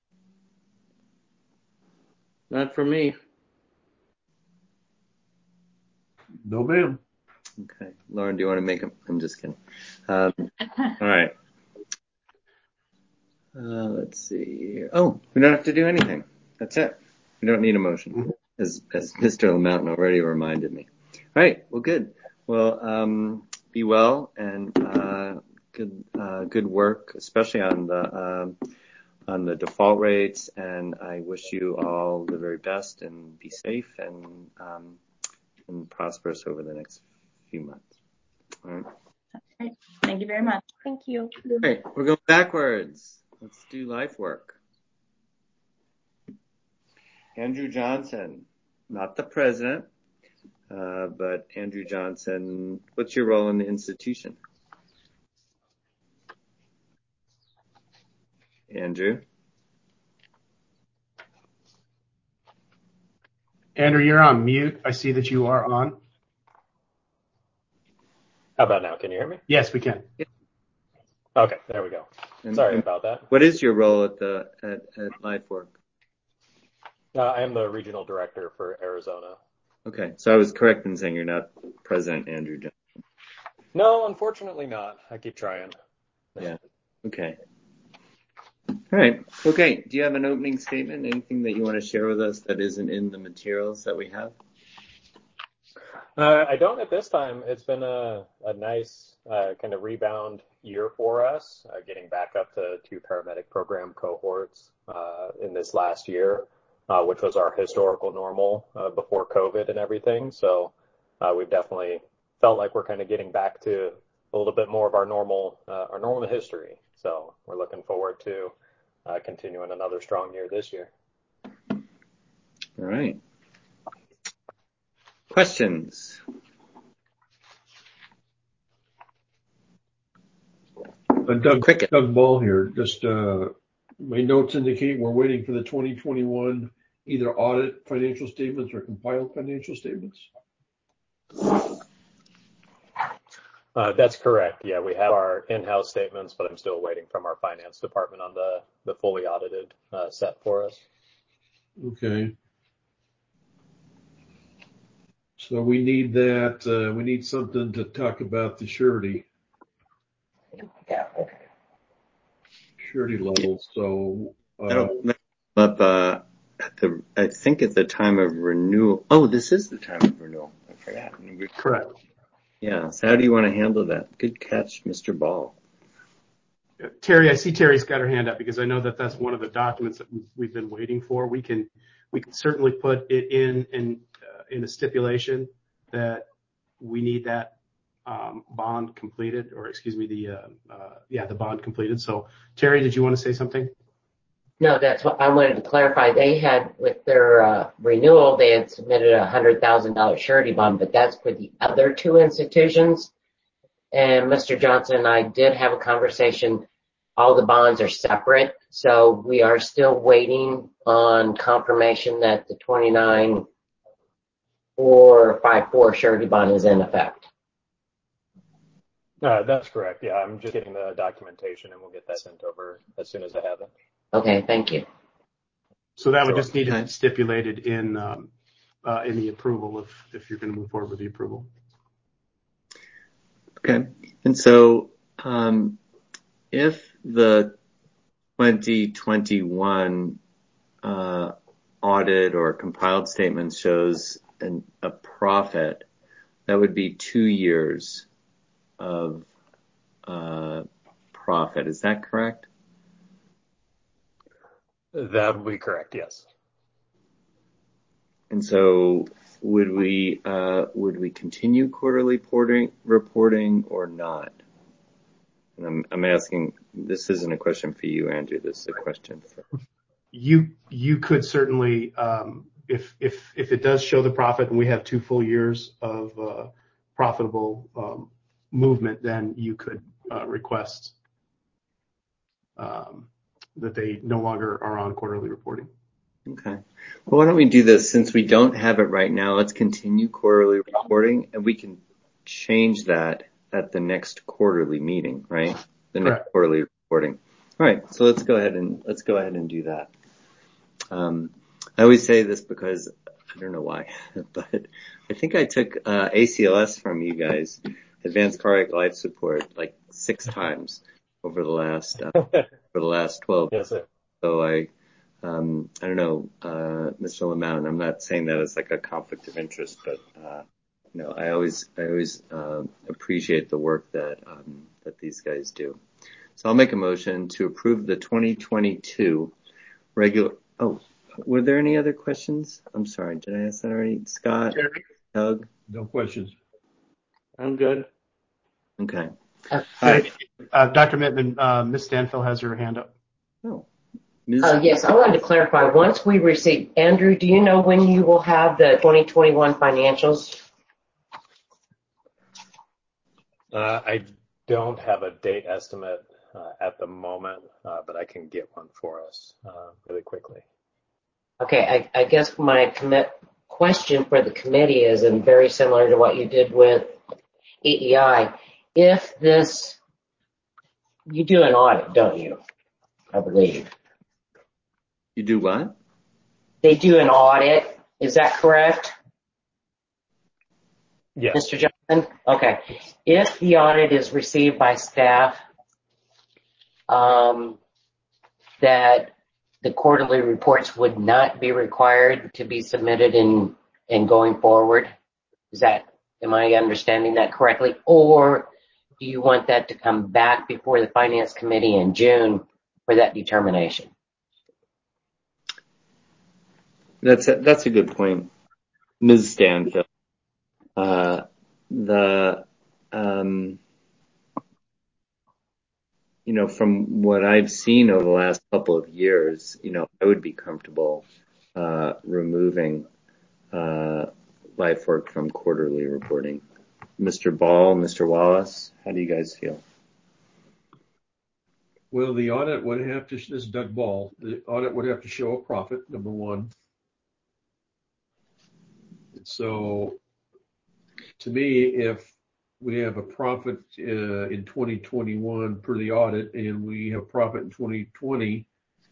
Not for me. No, ma'am. Okay. Lauren, do you want to make them? I'm just kidding. Um, all right. Uh, let's see here. Oh, we don't have to do anything. That's it. We don't need a motion, as, as Mister LaMountain already reminded me. All right. Well, good. Well, um, be well and uh, good uh, good work, especially on the um, on the default rates. And I wish you all the very best and be safe and um, and prosperous over the next few months. All right. That's great. Thank you very much. Thank you. All right. We're going backwards. Let's do life work. Andrew Johnson, not the president, uh, but Andrew Johnson, what's your role in the institution? Andrew? Andrew, you're on mute. I see that you are on. How about now? Can you hear me? Yes, we can. Yeah. Okay, there we go. And, Sorry and about that. What is your role at the at, at LifeWork? Uh, I am the regional director for Arizona. Okay, so I was correct in saying you're not President Andrew Johnson. No, unfortunately not. I keep trying. Yeah. Okay. All right. Okay. Do you have an opening statement? Anything that you want to share with us that isn't in the materials that we have? Uh, I don't at this time. It's been a, a nice uh, kind of rebound year for us, uh, getting back up to two paramedic program cohorts uh, in this last year, uh, which was our historical normal uh, before COVID and everything. So uh, we've definitely felt like we're kind of getting back to a little bit more of our normal uh, our normal history. So we're looking forward to uh, continuing another strong year this year. All right. Questions? Uh, Doug, Doug Ball here. Just uh, my notes indicate we're waiting for the twenty twenty-one either audit financial statements or compiled financial statements. Uh, that's correct. Yeah, we have our in-house statements, but I'm still waiting from our finance department on the, the fully audited uh, set for us. Okay. So we need that. Uh, we need something to talk about the surety. Yeah. Surety levels. So uh, that'll come up uh, at the. I think at the time of renewal. Oh, this is the time of renewal. I forgot. Correct. Yeah. So how do you want to handle that? Good catch, Mister Ball. Terry, I see Terry's got her hand up because I know that that's one of the documents that we've, we've been waiting for. We can, we can certainly put it in, in, uh, in a stipulation that we need that, um, bond completed, or excuse me, the, uh, uh, yeah, the bond completed. So Terry, did you want to say something? No, that's what I wanted to clarify. They had, with their uh, renewal, they had submitted a one hundred thousand dollars surety bond, but that's for the other two institutions. And Mister Johnson and I did have a conversation. All the bonds are separate, so we are still waiting on confirmation that the twenty-nine four five four surety bond is in effect. Uh, that's correct. Yeah, I'm just getting the documentation, and we'll get that sent over as soon as I have it. Okay, thank you. So that would just need to be stipulated in um, uh, in the approval if if you're going to move forward with the approval. Okay, and so um, if the twenty twenty-one uh, audit or compiled statement shows an, a profit, that would be two years of uh, profit. Is that correct? That would be correct, yes. And so would we uh, would we continue quarterly reporting, reporting or not? And I'm, I'm asking, this isn't a question for you, Andrew. This is a question for you. You could certainly, um, if if if it does show the profit and we have two full years of uh, profitable um, movement, then you could uh, request um, that they no longer are on quarterly reporting. Okay. Well, why don't we do this? Since we don't have it right now, let's continue quarterly reporting, and we can change that at the next quarterly meeting, right? The next Correct. Quarterly reporting. All right. So let's go ahead and let's go ahead and do that. Um, I always say this because I don't know why, but I think I took uh, A C L S from you guys, Advanced Cardiac Life Support, like six times over the last uh, for the last twelve. Yes, sir. So I. Um, I don't know, uh, Mister Lamont, I'm not saying that as like a conflict of interest, but, uh, you know, I always, I always, uh, appreciate the work that, um, that these guys do. So I'll make a motion to approve the twenty twenty-two regular, oh, were there any other questions? I'm sorry, did I ask that already? Scott, Doug? No questions. I'm good. Okay. Uh, right. uh, Doctor Mittman, uh, Miz Stanfill has her hand up. Oh. Uh, yes, I wanted to clarify. Once we receive, Andrew, do you know when you will have the twenty twenty-one financials? Uh, I don't have a date estimate uh, at the moment, uh, but I can get one for us uh, really quickly. Okay, I, I guess my commit question for the committee is, and very similar to what you did with E E I, if this, you do an audit, don't you? I believe. You do what? They do an audit. Is that correct? Yes. Mister Johnson? Okay. If the audit is received by staff, um, that the quarterly reports would not be required to be submitted in, in going forward? Is that, am I understanding that correctly? Or do you want that to come back before the Finance Committee in June for that determination? That's a, that's a good point, Miz Stanfill. Uh, the, um, you know, from what I've seen over the last couple of years, you know, I would be comfortable, uh, removing, uh, life work from quarterly reporting. Mister Ball, Mister Wallace, how do you guys feel? Well, the audit would have to, this is Doug Ball, the audit would have to show a profit, number one. So, to me, if we have a profit uh, in twenty twenty-one per the audit, and we have profit in twenty twenty,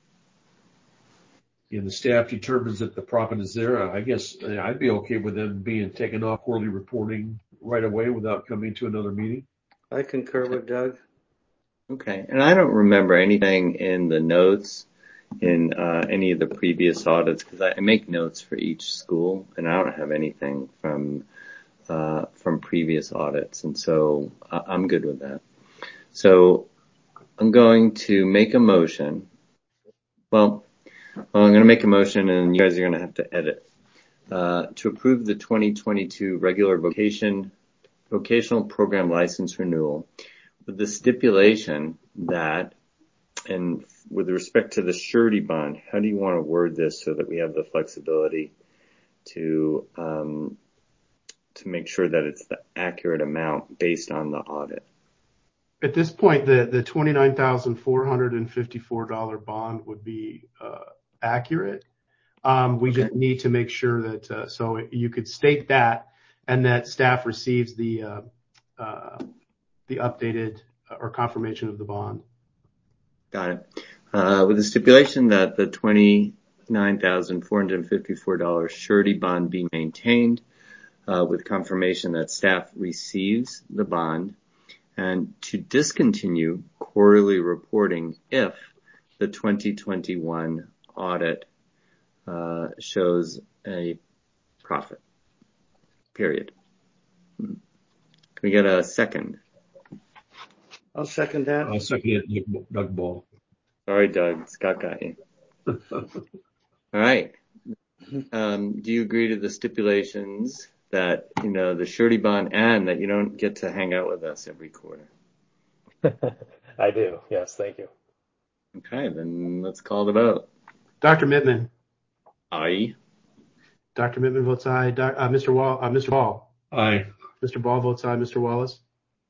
and the staff determines that the profit is there, I guess I'd be okay with them being taken off quarterly reporting right away without coming to another meeting. I concur with Doug. Okay, and I don't remember anything in the notes in uh, any of the previous audits, because I, I make notes for each school, and I don't have anything from uh, from previous audits, and so I, I'm good with that. So I'm going to make a motion. Well, well I'm going to make a motion and you guys are going to have to edit. Uh, to approve the twenty twenty-two regular vocation, vocational program license renewal with the stipulation that, and with respect to the surety bond, how do you want to word this so that we have the flexibility to, um, to make sure that it's the accurate amount based on the audit? At this point, the, the twenty-nine thousand four hundred fifty-four dollars bond would be uh, accurate. Um, we okay. just need to make sure that, uh, so you could state that and that staff receives the, uh, uh, the updated or confirmation of the bond. Got it. Uh, with the stipulation that the twenty-nine thousand four hundred fifty-four dollars surety bond be maintained, uh, with confirmation that staff receives the bond, and to discontinue quarterly reporting if the twenty twenty-one audit uh, shows a profit. Period. Can we get a second? I'll second that. I'll second it, Doug Ball. Sorry, Doug. Scott got you. All right. Um, do you agree to the stipulations that, you know, the surety bond and that you don't get to hang out with us every quarter? I do. Yes. Thank you. Okay. Then let's call the vote. Doctor Mittman. Aye. Doctor Mittman votes aye. Doc, uh, Mister Wall, uh, Mister Ball. Aye. Mister Ball votes aye. Mister Wallace.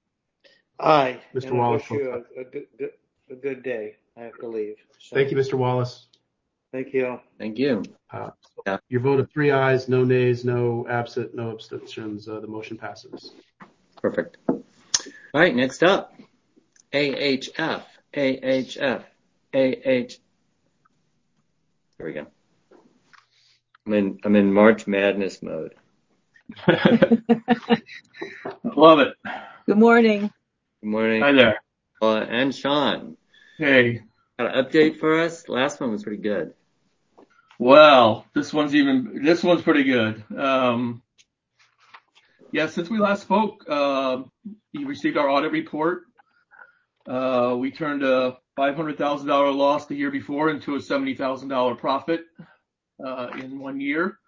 Aye. Mister And Wallace I wish you a, a, good, good, a good day. I have to leave. So. Thank you, Mister Wallace. Thank you. Thank you. Uh, yeah. Your vote of three ayes, no nays, no absent, no abstentions. Uh, the motion passes. Perfect. All right. Next up, A H F. A H F. A H. There we go. I'm in, I'm in March Madness mode. Love it. Good morning. Good morning. Hi there. Uh, and Sean. Hey. Got an update for us? Last one was pretty good. Well, this one's even, this one's pretty good. Um, yeah, since we last spoke, uh, you received our audit report. Uh, we turned a five hundred thousand dollars loss the year before into a seventy thousand dollars profit, uh, in one year.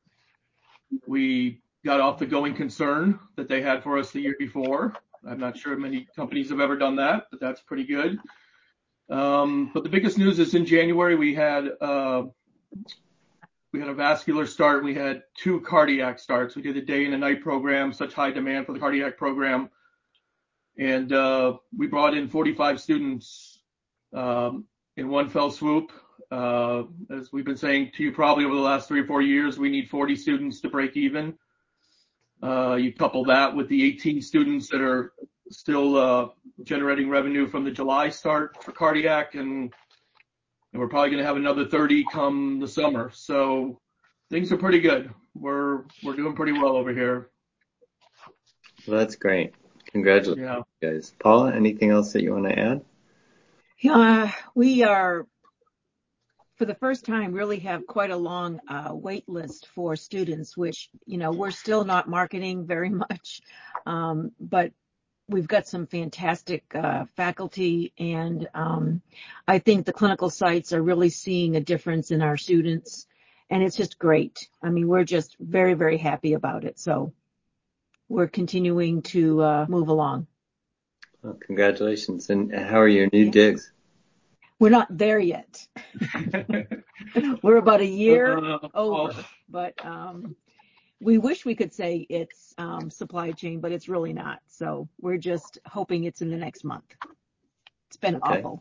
We got off the going concern that they had for us the year before. I'm not sure many companies have ever done that, but that's pretty good. Um, but the biggest news is in January, we had, uh, we had a vascular start. We had two cardiac starts. We did a day and a night program, such high demand for the cardiac program. And, uh, we brought in forty-five students, um, in one fell swoop. Uh, as we've been saying to you probably over the last three or four years, we need forty students to break even. Uh, you couple that with the eighteen students that are still, uh, generating revenue from the July start for cardiac, and, and we're probably going to have another thirty come the summer. So things are pretty good. We're, we're doing pretty well over here. Well, that's great. Congratulations, yeah. guys. Paula, anything else that you want to add? Uh, we are, for the first time, really have quite a long uh, wait list for students, which, you know, we're still not marketing very much, um, but we've got some fantastic uh, faculty, and um, I think the clinical sites are really seeing a difference in our students, and it's just great. I mean, we're just very, very happy about it. So we're continuing to uh, move along. Well, congratulations. And how are your new yeah. digs? We're not there yet. We're about a year uh, over, oh. but um, we wish we could say it's um, supply chain, but it's really not. So we're just hoping it's in the next month. It's been okay. awful.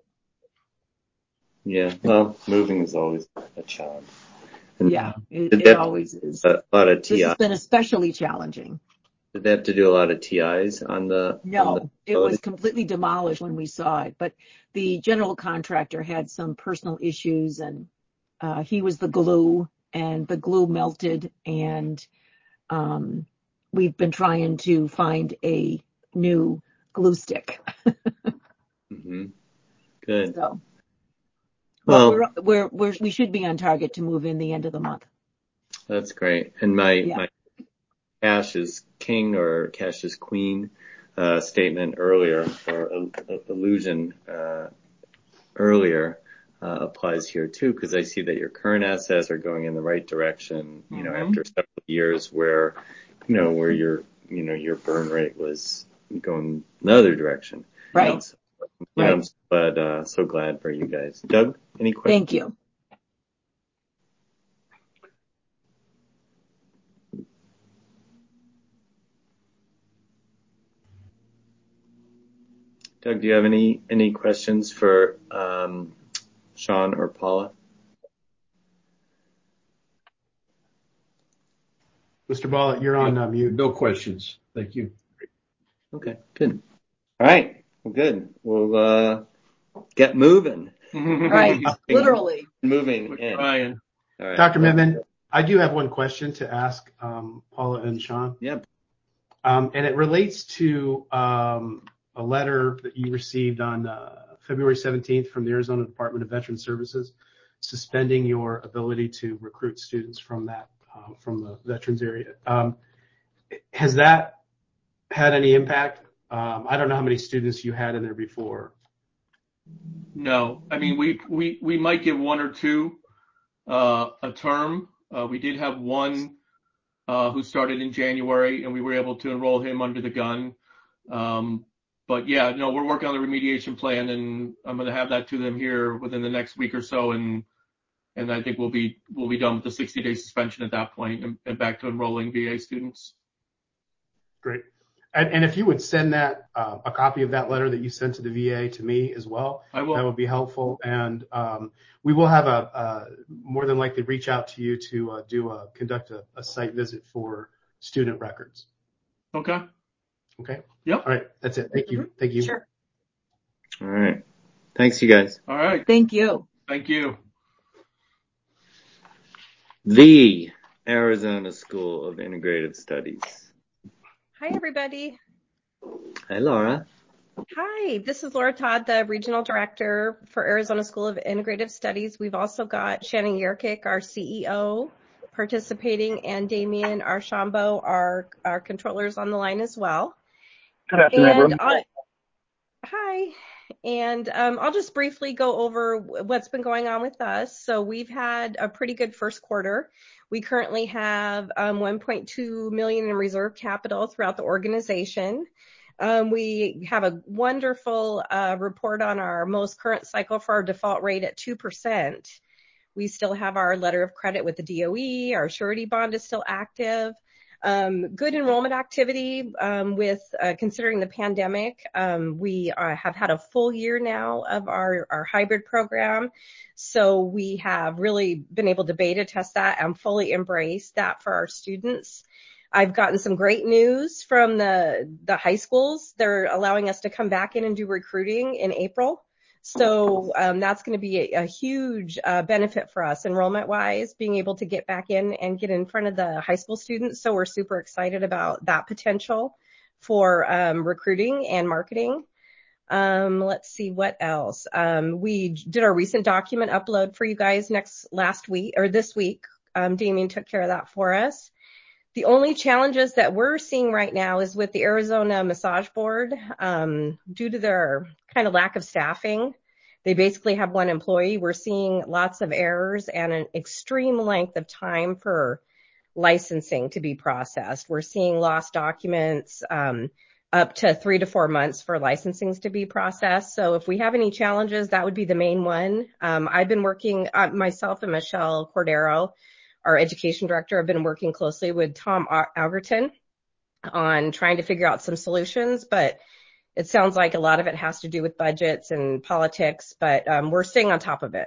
Yeah, well, moving is always a challenge. And yeah, it, it always is. A lot of T I. This has been especially challenging. Did they have to do a lot of T Is on the? No, on the it was completely demolished when we saw it. But the general contractor had some personal issues, and uh, he was the glue, and the glue melted, and um, we've been trying to find a new glue stick. mm-hmm. Good. So, well, we're, we're we're we should be on target to move in the end of the month. That's great. And my yeah. my cash is king or cash is queen. uh, statement earlier, or uh, allusion uh, earlier, uh, applies here too, because I see that your current assets are going in the right direction. You know, Mhm. after several years where, you know, where your, you know, your burn rate was going the other direction. Right. Um, so, you know, Right. I'm so glad, uh, so glad for you guys. Doug, any questions? Thank you. Doug, do you have any, any questions for, um, Sean or Paula? Mister Ball, you're on uh, mute. No questions. Thank you. Okay, good. All right. Well, good. We'll, uh, get moving. Right. Literally. Moving in. Ryan. All right. Doctor Mittman, I do have one question to ask um, Paula and Sean. Yep. Um, and it relates to um, a letter that you received on uh, February seventeenth from the Arizona Department of Veteran Services, suspending your ability to recruit students from that, uh, from the veterans area. Um, has that had any impact? Um, I don't know how many students you had in there before. No, I mean, we, we, we might give one or two, uh, a term. Uh, we did have one, uh, who started in January, and we were able to enroll him under the gun. Um, but yeah, no, we're working on the remediation plan, and I'm going to have that to them here within the next week or so. And, and I think we'll be, we'll be done with the sixty day suspension at that point and, and back to enrolling V A students. Great. And, and if you would send that, uh, a copy of that letter that you sent to the V A to me as well, I will. that would be helpful. And um, we will have a, uh, more than likely reach out to you to uh, do a, conduct a, a site visit for student records. Okay. Okay. Yep. All right. That's it. Thank you. Thank you. Sure. All right. Thanks, you guys. All right. Thank you. Thank you. The Arizona School of Integrative Studies. Hi, everybody. Hi, Laura. Hi, this is Laura Todd, the Regional Director for Arizona School of Integrative Studies. We've also got Shannon Yerkick, our C E O, participating, and Damien Archambault, our, our controllers, on the line as well. Good afternoon, And everyone. I, hi. And um, I'll just briefly go over what's been going on with us. So we've had a pretty good first quarter. We currently have um, one point two million in reserve capital throughout the organization. Um, we have a wonderful uh, report on our most current cycle for our default rate at two percent. We still have our letter of credit with the D O E. Our surety bond is still active. Um, good enrollment activity um, with uh, considering the pandemic. Um, we uh, have had a full year now of our, our hybrid program. So we have really been able to beta test that and fully embrace that for our students. I've gotten some great news from the, the high schools. They're allowing us to come back in and do recruiting in April. So um, that's going to be a, a huge uh, benefit for us enrollment-wise, being able to get back in and get in front of the high school students. So we're super excited about that potential for um, recruiting and marketing. Um, let's see what else. Um, we did our recent document upload for you guys next last week or this week. Um, Damien took care of that for us. The only challenges that we're seeing right now is with the Arizona Massage Board, um, due to their kind of lack of staffing. They basically have one employee. We're seeing lots of errors and an extreme length of time for licensing to be processed. We're seeing lost documents, um, up to three to four months for licensings to be processed. So if we have any challenges, that would be the main one. Um, I've been working, uh, myself and Michelle Cordero, our education director, have been working closely with Tom Algerton on trying to figure out some solutions, but it sounds like a lot of it has to do with budgets and politics, but um, we're staying on top of it.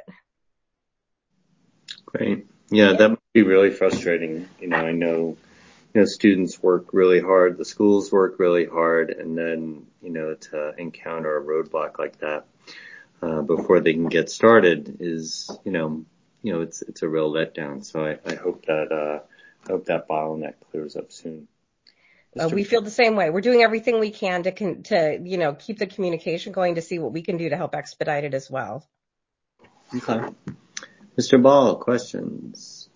Great. Yeah, that must be really frustrating. You know, I know, you know, students work really hard, the schools work really hard, and then, you know, to encounter a roadblock like that uh, before they can get started is, you know, you know, it's, it's a real letdown. So I, I hope that, uh, I hope that bottleneck clears up soon. Uh, we feel the same way. We're doing everything we can to, con- to, you know, keep the communication going to see what we can do to help expedite it as well. Okay. Mister Ball, questions?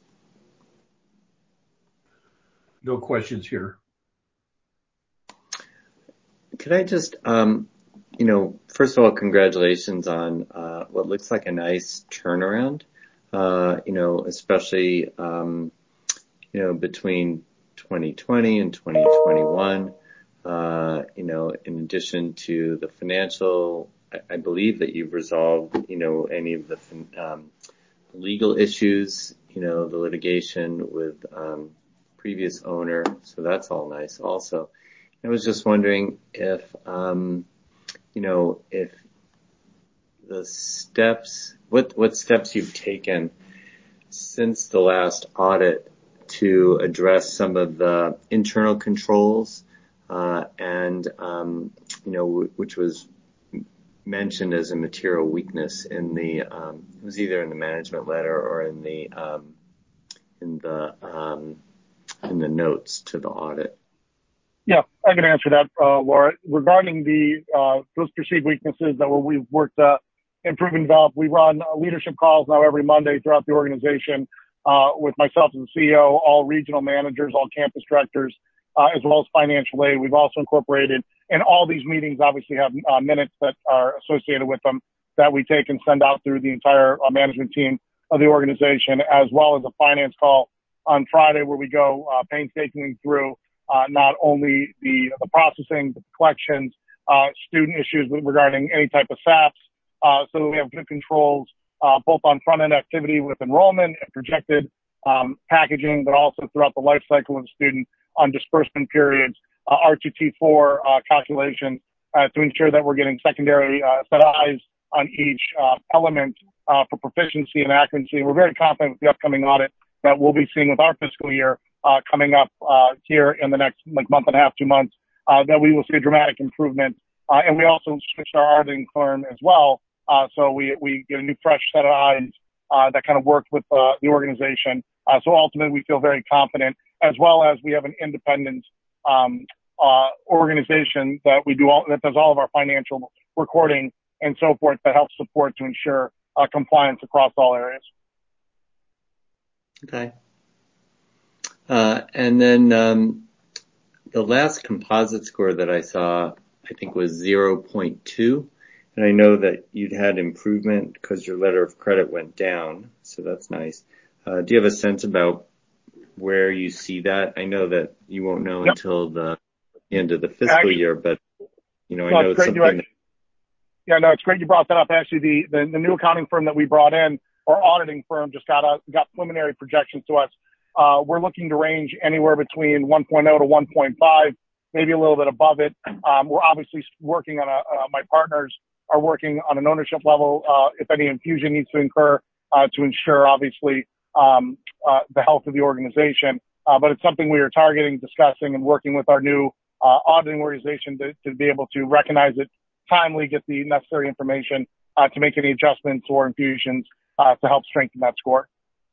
No questions here. could I just, um, you know, first of all, congratulations on uh, what looks like a nice turnaround, uh, you know, especially, um, you know, between twenty twenty and twenty twenty-one, uh, you know, in addition to the financial, I, I believe that you've resolved, you know, any of the um, legal issues, you know, the litigation with um, previous owner. So that's all nice also. I was just wondering if, um, you know, if the steps, what, what steps you've taken since the last audit to address some of the internal controls, uh, and, um, you know, w- which was mentioned as a material weakness in the, um, it was either in the management letter or in the, um, in the, um, in the notes to the audit. Yeah, I can answer that, uh, Laura. Regarding the, uh, those perceived weaknesses that we've worked, uh, improve and develop, we run leadership calls now every Monday throughout the organization, uh, with myself as the C E O, all regional managers, all campus directors, uh, as well as financial aid. We've also incorporated, and all these meetings obviously have, uh, minutes that are associated with them that we take and send out through the entire uh, management team of the organization, as well as a finance call on Friday where we go, uh, painstakingly through Uh, not only the, the processing, the collections, uh, student issues with, regarding any type of S A Ps. Uh, so we have good controls, uh, both on front end activity with enrollment and projected, um, packaging, but also throughout the life cycle of the student on disbursement periods, uh, R two T four, uh, calculations, uh, to ensure that we're getting secondary, uh, set eyes on each, uh, element, uh, for proficiency and accuracy. We're very confident with the upcoming audit that we'll be seeing with our fiscal year, uh, coming up, uh, here in the next like month and a half, two months, uh, that we will see a dramatic improvement. Uh, and we also switched our auditing firm as well. Uh, so we, we get a new fresh set of eyes, uh, that kind of work with, uh, the organization. Uh, so ultimately we feel very confident, as well as we have an independent, um, uh, organization that we do all, that does all of our financial recording and so forth that helps support to ensure, uh, compliance across all areas. Okay. Uh, and then, um, the last composite score that I saw, I think was zero point two. And I know that you'd had improvement because your letter of credit went down. So that's nice. Uh, do you have a sense about where you see that? I know that you won't know yep. until the end of the fiscal Actually, year, but you know, I no, know it's something that... Yeah, no, it's great you brought that up. Actually, the, the, the new accounting firm that we brought in, our auditing firm, just got a, got preliminary projections to us. Uh, we're looking to range anywhere between one point oh to one point five, maybe a little bit above it. Um, we're obviously working on a, uh, my partners are working on an ownership level, uh, if any infusion needs to incur, uh, to ensure obviously, um, uh, the health of the organization. Uh, but it's something we are targeting, discussing, and working with our new, uh, auditing organization to, to be able to recognize it timely, get the necessary information, uh, to make any adjustments or infusions, uh, to help strengthen that score.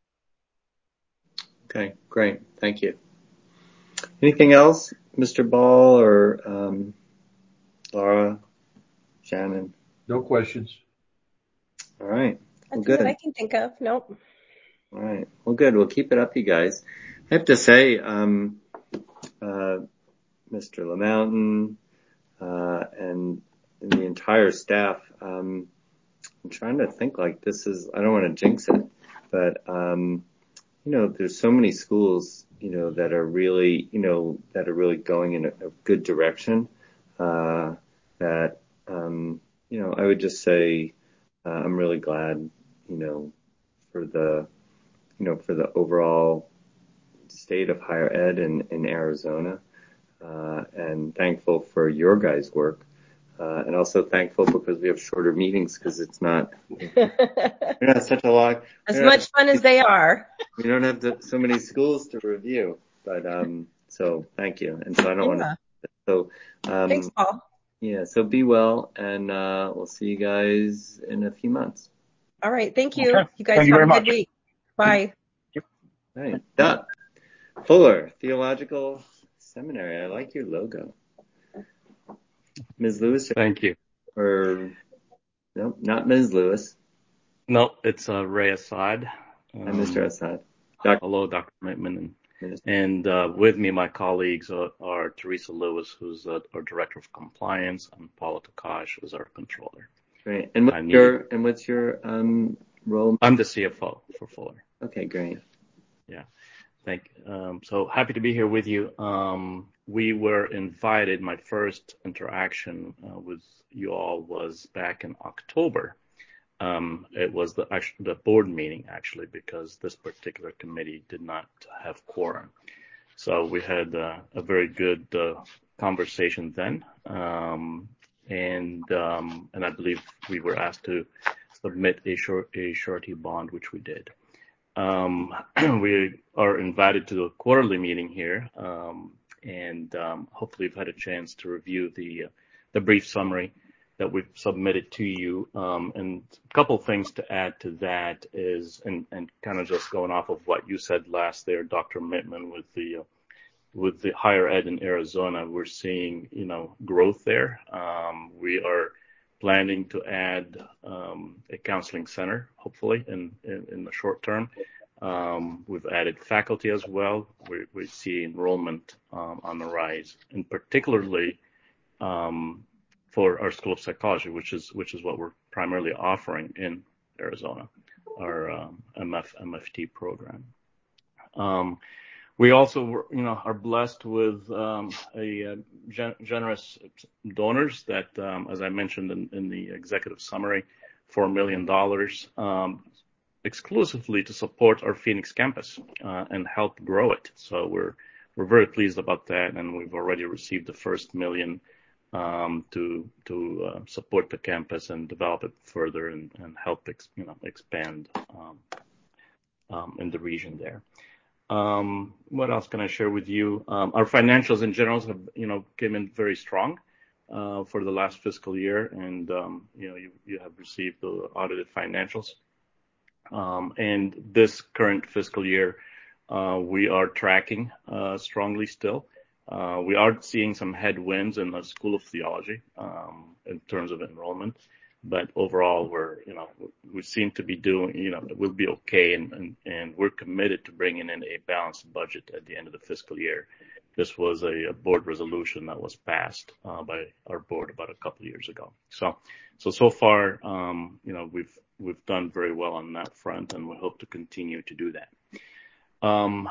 Okay, great. Thank you. Anything else, Mister Ball or um, Laura, Shannon? No questions. All right. That's well, good. what I can think of. Nope. All right. Well, good. We'll keep it up, you guys. I have to say, um, uh, Mister LaMountain, uh, and the entire staff, um, I'm trying to think like this is, I don't want to jinx it, but, um, you know, there's so many schools, you know, that are really, you know, that are really going in a, a good direction, uh, that, um, you know, I would just say, uh, I'm really glad, you know, for the, you know, for the overall state of higher ed in, in Arizona, uh, and thankful for your guys' work. Uh, and also thankful because we have shorter meetings because it's not, you're not such a long. As much not, fun as they are. We don't have to, so many schools to review, but, um, so thank you. And so I don't yeah. want to, so, um, thanks, Paul. Yeah. So be well and, uh, we'll see you guys in a few months. All right. Thank you. Okay. You guys thank have you a much. good week. Bye. All right. Duh. Fuller Theological Seminary. I like your logo. Miz Lewis? Thank you. Or, no, not Miz Lewis. No, it's uh, Ray Assad. Um, Hi, Mister Assad. Doctor Hello, Doctor Mittman and And uh, with me, my colleagues are, are Teresa Lewis, who's uh, our Director of Compliance, and Paula Takash, who's our Controller. Great. And what's need, your, and what's your um, role? I'm the C F O for Fuller. Okay, great. Yeah. Thank you. Um, so happy to be here with you. Um, we were invited, my first interaction uh, with you all was back in October. Um, it was the actually the board meeting actually, because this particular committee did not have quorum. So we had uh, a very good uh, conversation then, um, and um, and I believe we were asked to submit a short a surety bond, which we did. Um, we are invited to the quarterly meeting here, um, and um, hopefully you've had a chance to review the uh, the brief summary that we've submitted to you. Um, and a couple things to add to that is, and, and kind of just going off of what you said last there, Doctor Mittman, with the uh, with the higher ed in Arizona, we're seeing, you know, growth there. Um, we are planning to add um, a counseling center, hopefully, in, in, in the short term. Um, we've added faculty as well. We, we see enrollment um, on the rise, and particularly um, for our School of Psychology, which is which is what we're primarily offering in Arizona, our um, M F M F T program. Um, we also, you know, are blessed with um, a, a gen- generous donors that, um, as I mentioned in, in the executive summary, four million dollars um, exclusively to support our Phoenix campus uh, and help grow it. So we're we're very pleased about that, and we've already received the first million um, to to uh, support the campus and develop it further and, and help ex, you know expand um, um, in the region there. Um, what else can I share with you? Um, our financials in general have, you know, came in very strong, uh, for the last fiscal year. And, um, you know, you, you have received the audited financials. Um, and this current fiscal year, uh, we are tracking, uh, strongly still. Uh, we are seeing some headwinds in the School of Theology, um, in terms of enrollment. But overall, we're, you know, we seem to be doing, you know, we'll be okay. And, and, and we're committed to bringing in a balanced budget at the end of the fiscal year. This was a, a board resolution that was passed uh, by our board about a couple of years ago. So, so, so far, um, you know, we've, we've done very well on that front, and we hope to continue to do that. Um,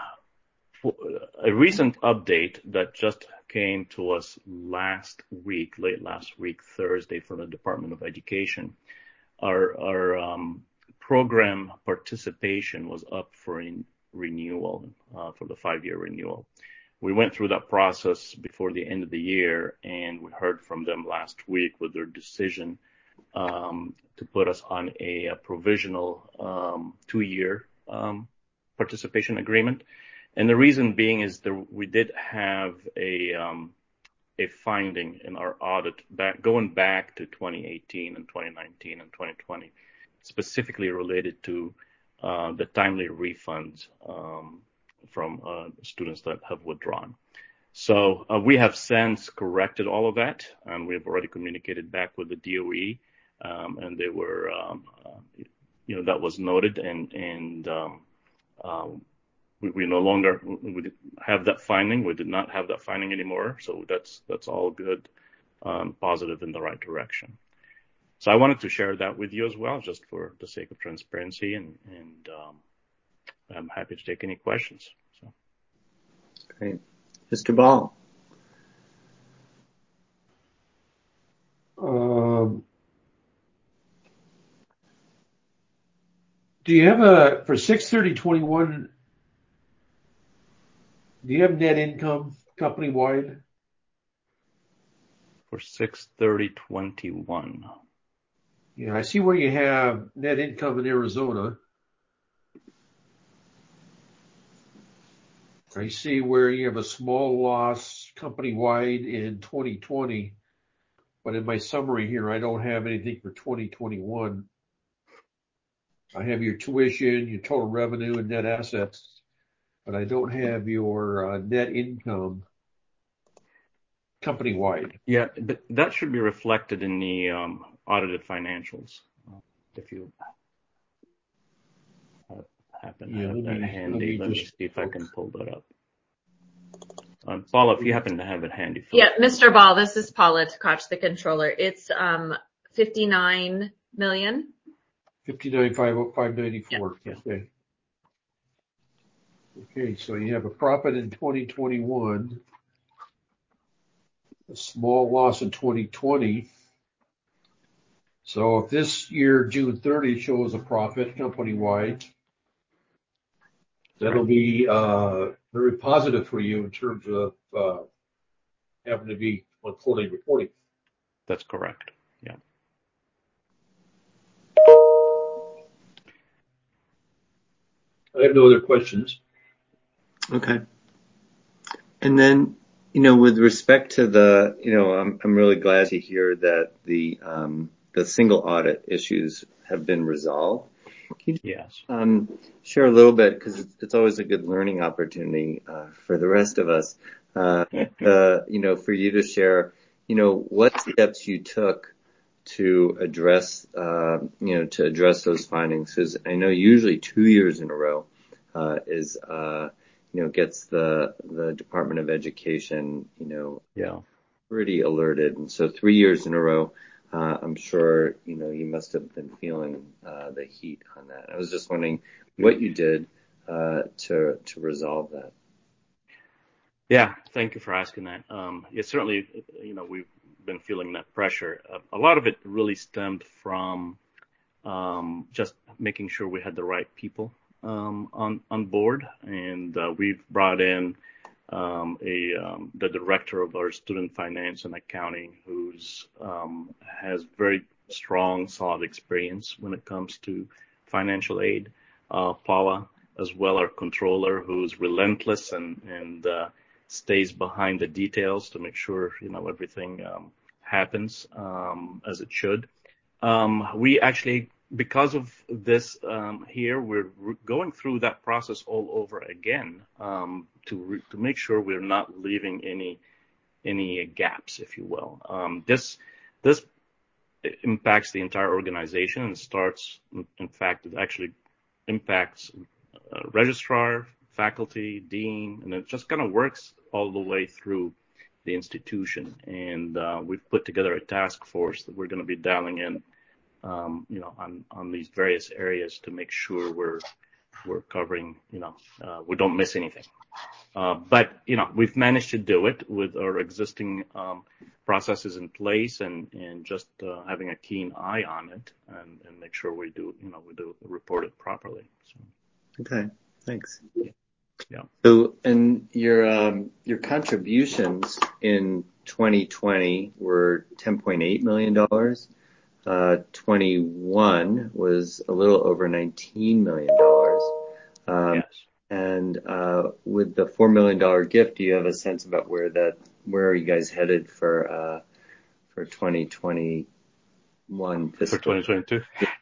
a recent update that just came to us last week, late last week, Thursday, from the Department of Education. Our, our um, program participation was up for in renewal, uh, for the five-year renewal. We went through that process before the end of the year, and we heard from them last week with their decision um, to put us on a, a provisional um, two-year um, participation agreement. And the reason being is that we did have a um, a finding in our audit back going back to twenty eighteen and twenty nineteen and twenty twenty, specifically related to uh, the timely refunds um, from uh, students that have withdrawn. So uh, we have since corrected all of that, and we've already communicated back with the D O E, um, and they were, um, uh, you know, that was noted, and and um, um, We, we no longer we have that finding. We did not have that finding anymore. So that's that's all good, um, positive in the right direction. So I wanted to share that with you as well, just for the sake of transparency, and, and um, I'm happy to take any questions. So. Great. Mister Ball. Um, do you have a, for six thirty twenty-one, do you have net income company-wide? For six thirty twenty-one. Yeah, I see where you have net income in Arizona. I see where you have a small loss company-wide in twenty twenty, but in my summary here, I don't have anything for twenty twenty-one. I have your tuition, your total revenue, and net assets, but I don't have your uh, net income company-wide. Yeah, but that should be reflected in the um, audited financials. Uh, if you uh, happen to yeah, have that me, handy, let me, let me just, see if I can pull that up. Um, Paula, if you happen to have it handy. First. Yeah, Mister Ball, this is Paula Tkach, the controller. It's um, fifty-nine million. fifty-nine five ninety-four. Yeah. Okay. Okay, so you have a profit in twenty twenty-one, a small loss in twenty twenty. So if this year, June thirtieth, shows a profit company-wide, that'll be uh, very positive for you in terms of uh, having to be on quarterly reporting. That's correct. Yeah. I have no other questions. Okay. And then, you know, with respect to the, you know, I'm I'm really glad to hear that the um, the single audit issues have been resolved. Can you yes. um, share a little bit, because it's, it's always a good learning opportunity uh, for the rest of us, uh, uh, you know, for you to share, you know, what steps you took to address, uh, you know, to address those findings. Because I know usually two years in a row uh, is, uh, you know, gets the the Department of Education, you know, yeah, pretty alerted, and so three years in a row. Uh, I'm sure, you know, you must have been feeling uh, the heat on that. I was just wondering what you did uh, to to resolve that. Yeah, thank you for asking that. Um, yeah, certainly, you know, we've been feeling that pressure. Uh, a lot of it really stemmed from um, just making sure we had the right people um, on on board, and uh, we've brought in Um, a um, the director of our student finance and accounting, who's um, has very strong, solid experience when it comes to financial aid. Uh, Paula, as well, our controller, who's relentless and and uh, stays behind the details to make sure you know everything um, happens um, as it should. Um, we actually, because of this um, here, we're re- going through that process all over again um, to re- to make sure we're not leaving any any gaps, if you will. Um, this this impacts the entire organization and starts, in fact, it actually impacts uh, registrar, faculty, dean, and it just kind of works all the way through the institution. And uh, we've put together a task force that we're going to be dialing in. Um, you know, on, on these various areas to make sure we're, we're covering, you know, uh, we don't miss anything. Uh, but, you know, we've managed to do it with our existing, um, processes in place and, and just, uh, having a keen eye on it and, and make sure we do, you know, we do report it properly. So. Okay. Thanks. Yeah. yeah. So, and your, um, your contributions in twenty twenty were ten point eight million dollars. Uh, twenty-one was a little over nineteen million dollars. Um, yes. And uh, with the four million dollars gift, do you have a sense about where that, where are you guys headed for uh, for twenty twenty-one fiscal? For twenty twenty-two?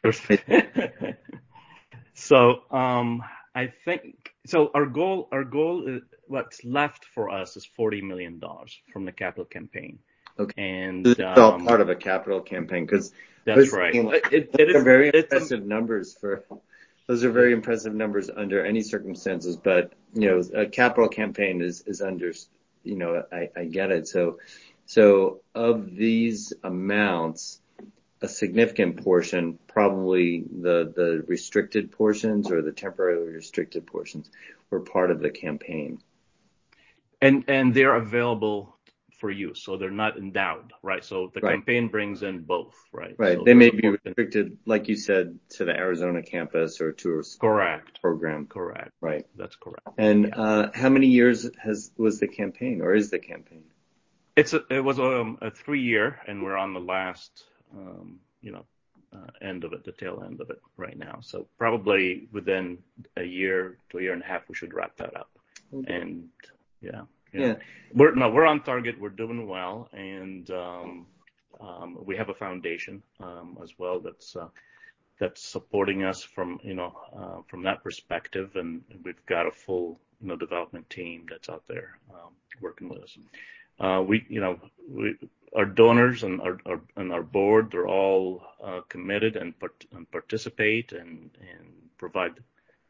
So um, I think, so our goal, our goal is, what's left for us is forty million dollars from the capital campaign. Okay. And This is all um, part of a capital campaign, because that's right. Like, it, those it are is, very it's impressive a, numbers for. Those are very impressive numbers under any circumstances, but you know, a capital campaign is is under. You know, I, I get it. So, so of these amounts, a significant portion, probably the the restricted portions or the temporarily restricted portions, were part of the campaign. And and they're available for use, so they're not endowed, right? So the right. campaign brings in both, right? Right. So they may be restricted, like you said, to the Arizona campus or to a correct program. Correct. Right. That's correct. And yeah. uh, how many years has was the campaign, or is the campaign? It's a, it was um, a three year, and we're on the last, um, you know, uh, end of it, the tail end of it right now. So probably within a year to a year and a half, we should wrap that up. Okay. And yeah. Yeah. yeah. We're no, we're on target. We're doing well. And, um, um, we have a foundation, um, as well that's, uh, that's supporting us from, you know, uh, from that perspective. And we've got a full, you know, development team that's out there, um, working with us. Uh, we, you know, we, our donors and our, our, and our board, they're all, uh, committed and, part, and participate and, and provide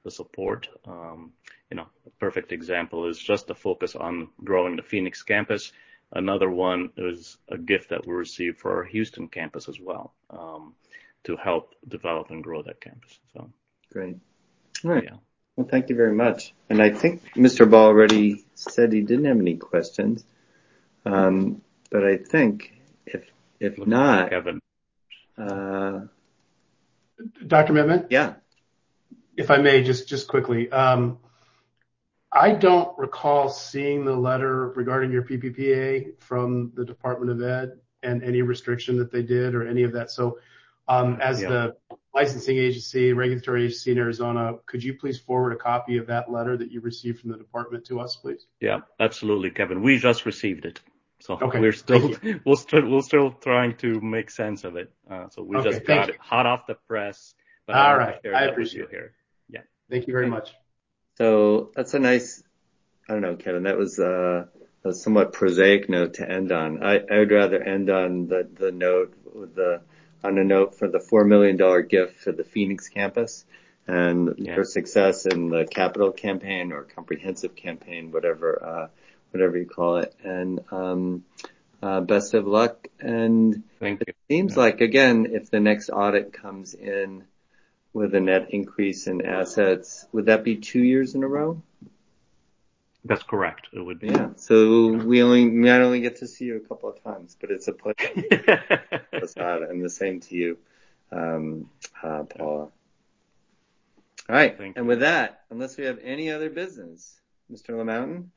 the support. Um, you know, a perfect example is just the focus on growing the Phoenix campus. Another one is a gift that we received for our Houston campus as well, um, to help develop and grow that campus. So great. All right. Yeah. Well, thank you very much. And I think Mister Ball already said he didn't have any questions. Um, but I think if if Looks not, like Kevin. Uh, Doctor Mittman? Yeah. If I may, just just quickly. Um, I don't recall seeing the letter regarding your P P P A from the Department of Ed and any restriction that they did or any of that. So um, as Yeah. the licensing agency, regulatory agency in Arizona, could you please forward a copy of that letter that you received from the department to us, please? Yeah, absolutely, Kevin. We just received it. So Okay, we're still, thank we're still, we're still trying to make sense of it. Uh, so we Okay, just thank got you. it hot off the press, but I All wanted right, to share I that with appreciate you it. here. Yeah. Thank you very much. So that's a nice, I don't know, Kevin, that was uh, a somewhat prosaic note to end on. I, I would rather end on the, the note with the, on a note for the four million dollars gift for the Phoenix campus and Yeah. your success in the capital campaign or comprehensive campaign, whatever, uh, whatever you call it. And, um, uh, best of luck. And Thank it you. seems Yeah. like, again, if the next audit comes in with a net increase in assets, would that be two years in a row? That's correct. It would be. Yeah. So we only, might only get to see you a couple of times, but it's a pleasure. And the same to you, um, uh, Paula. All right. Thank And you. with that, unless we have any other business, Mister LaMountain,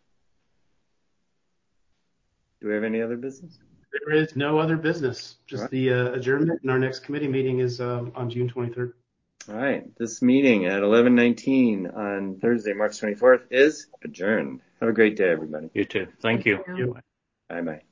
do we have any other business? There is no other business, just All right. the uh, adjournment, and our next committee meeting is um, on June twenty-third. All right. This meeting at eleven nineteen on Thursday, March twenty-fourth is adjourned. Have a great day, everybody. You too. Thank you. Thank you. Bye bye.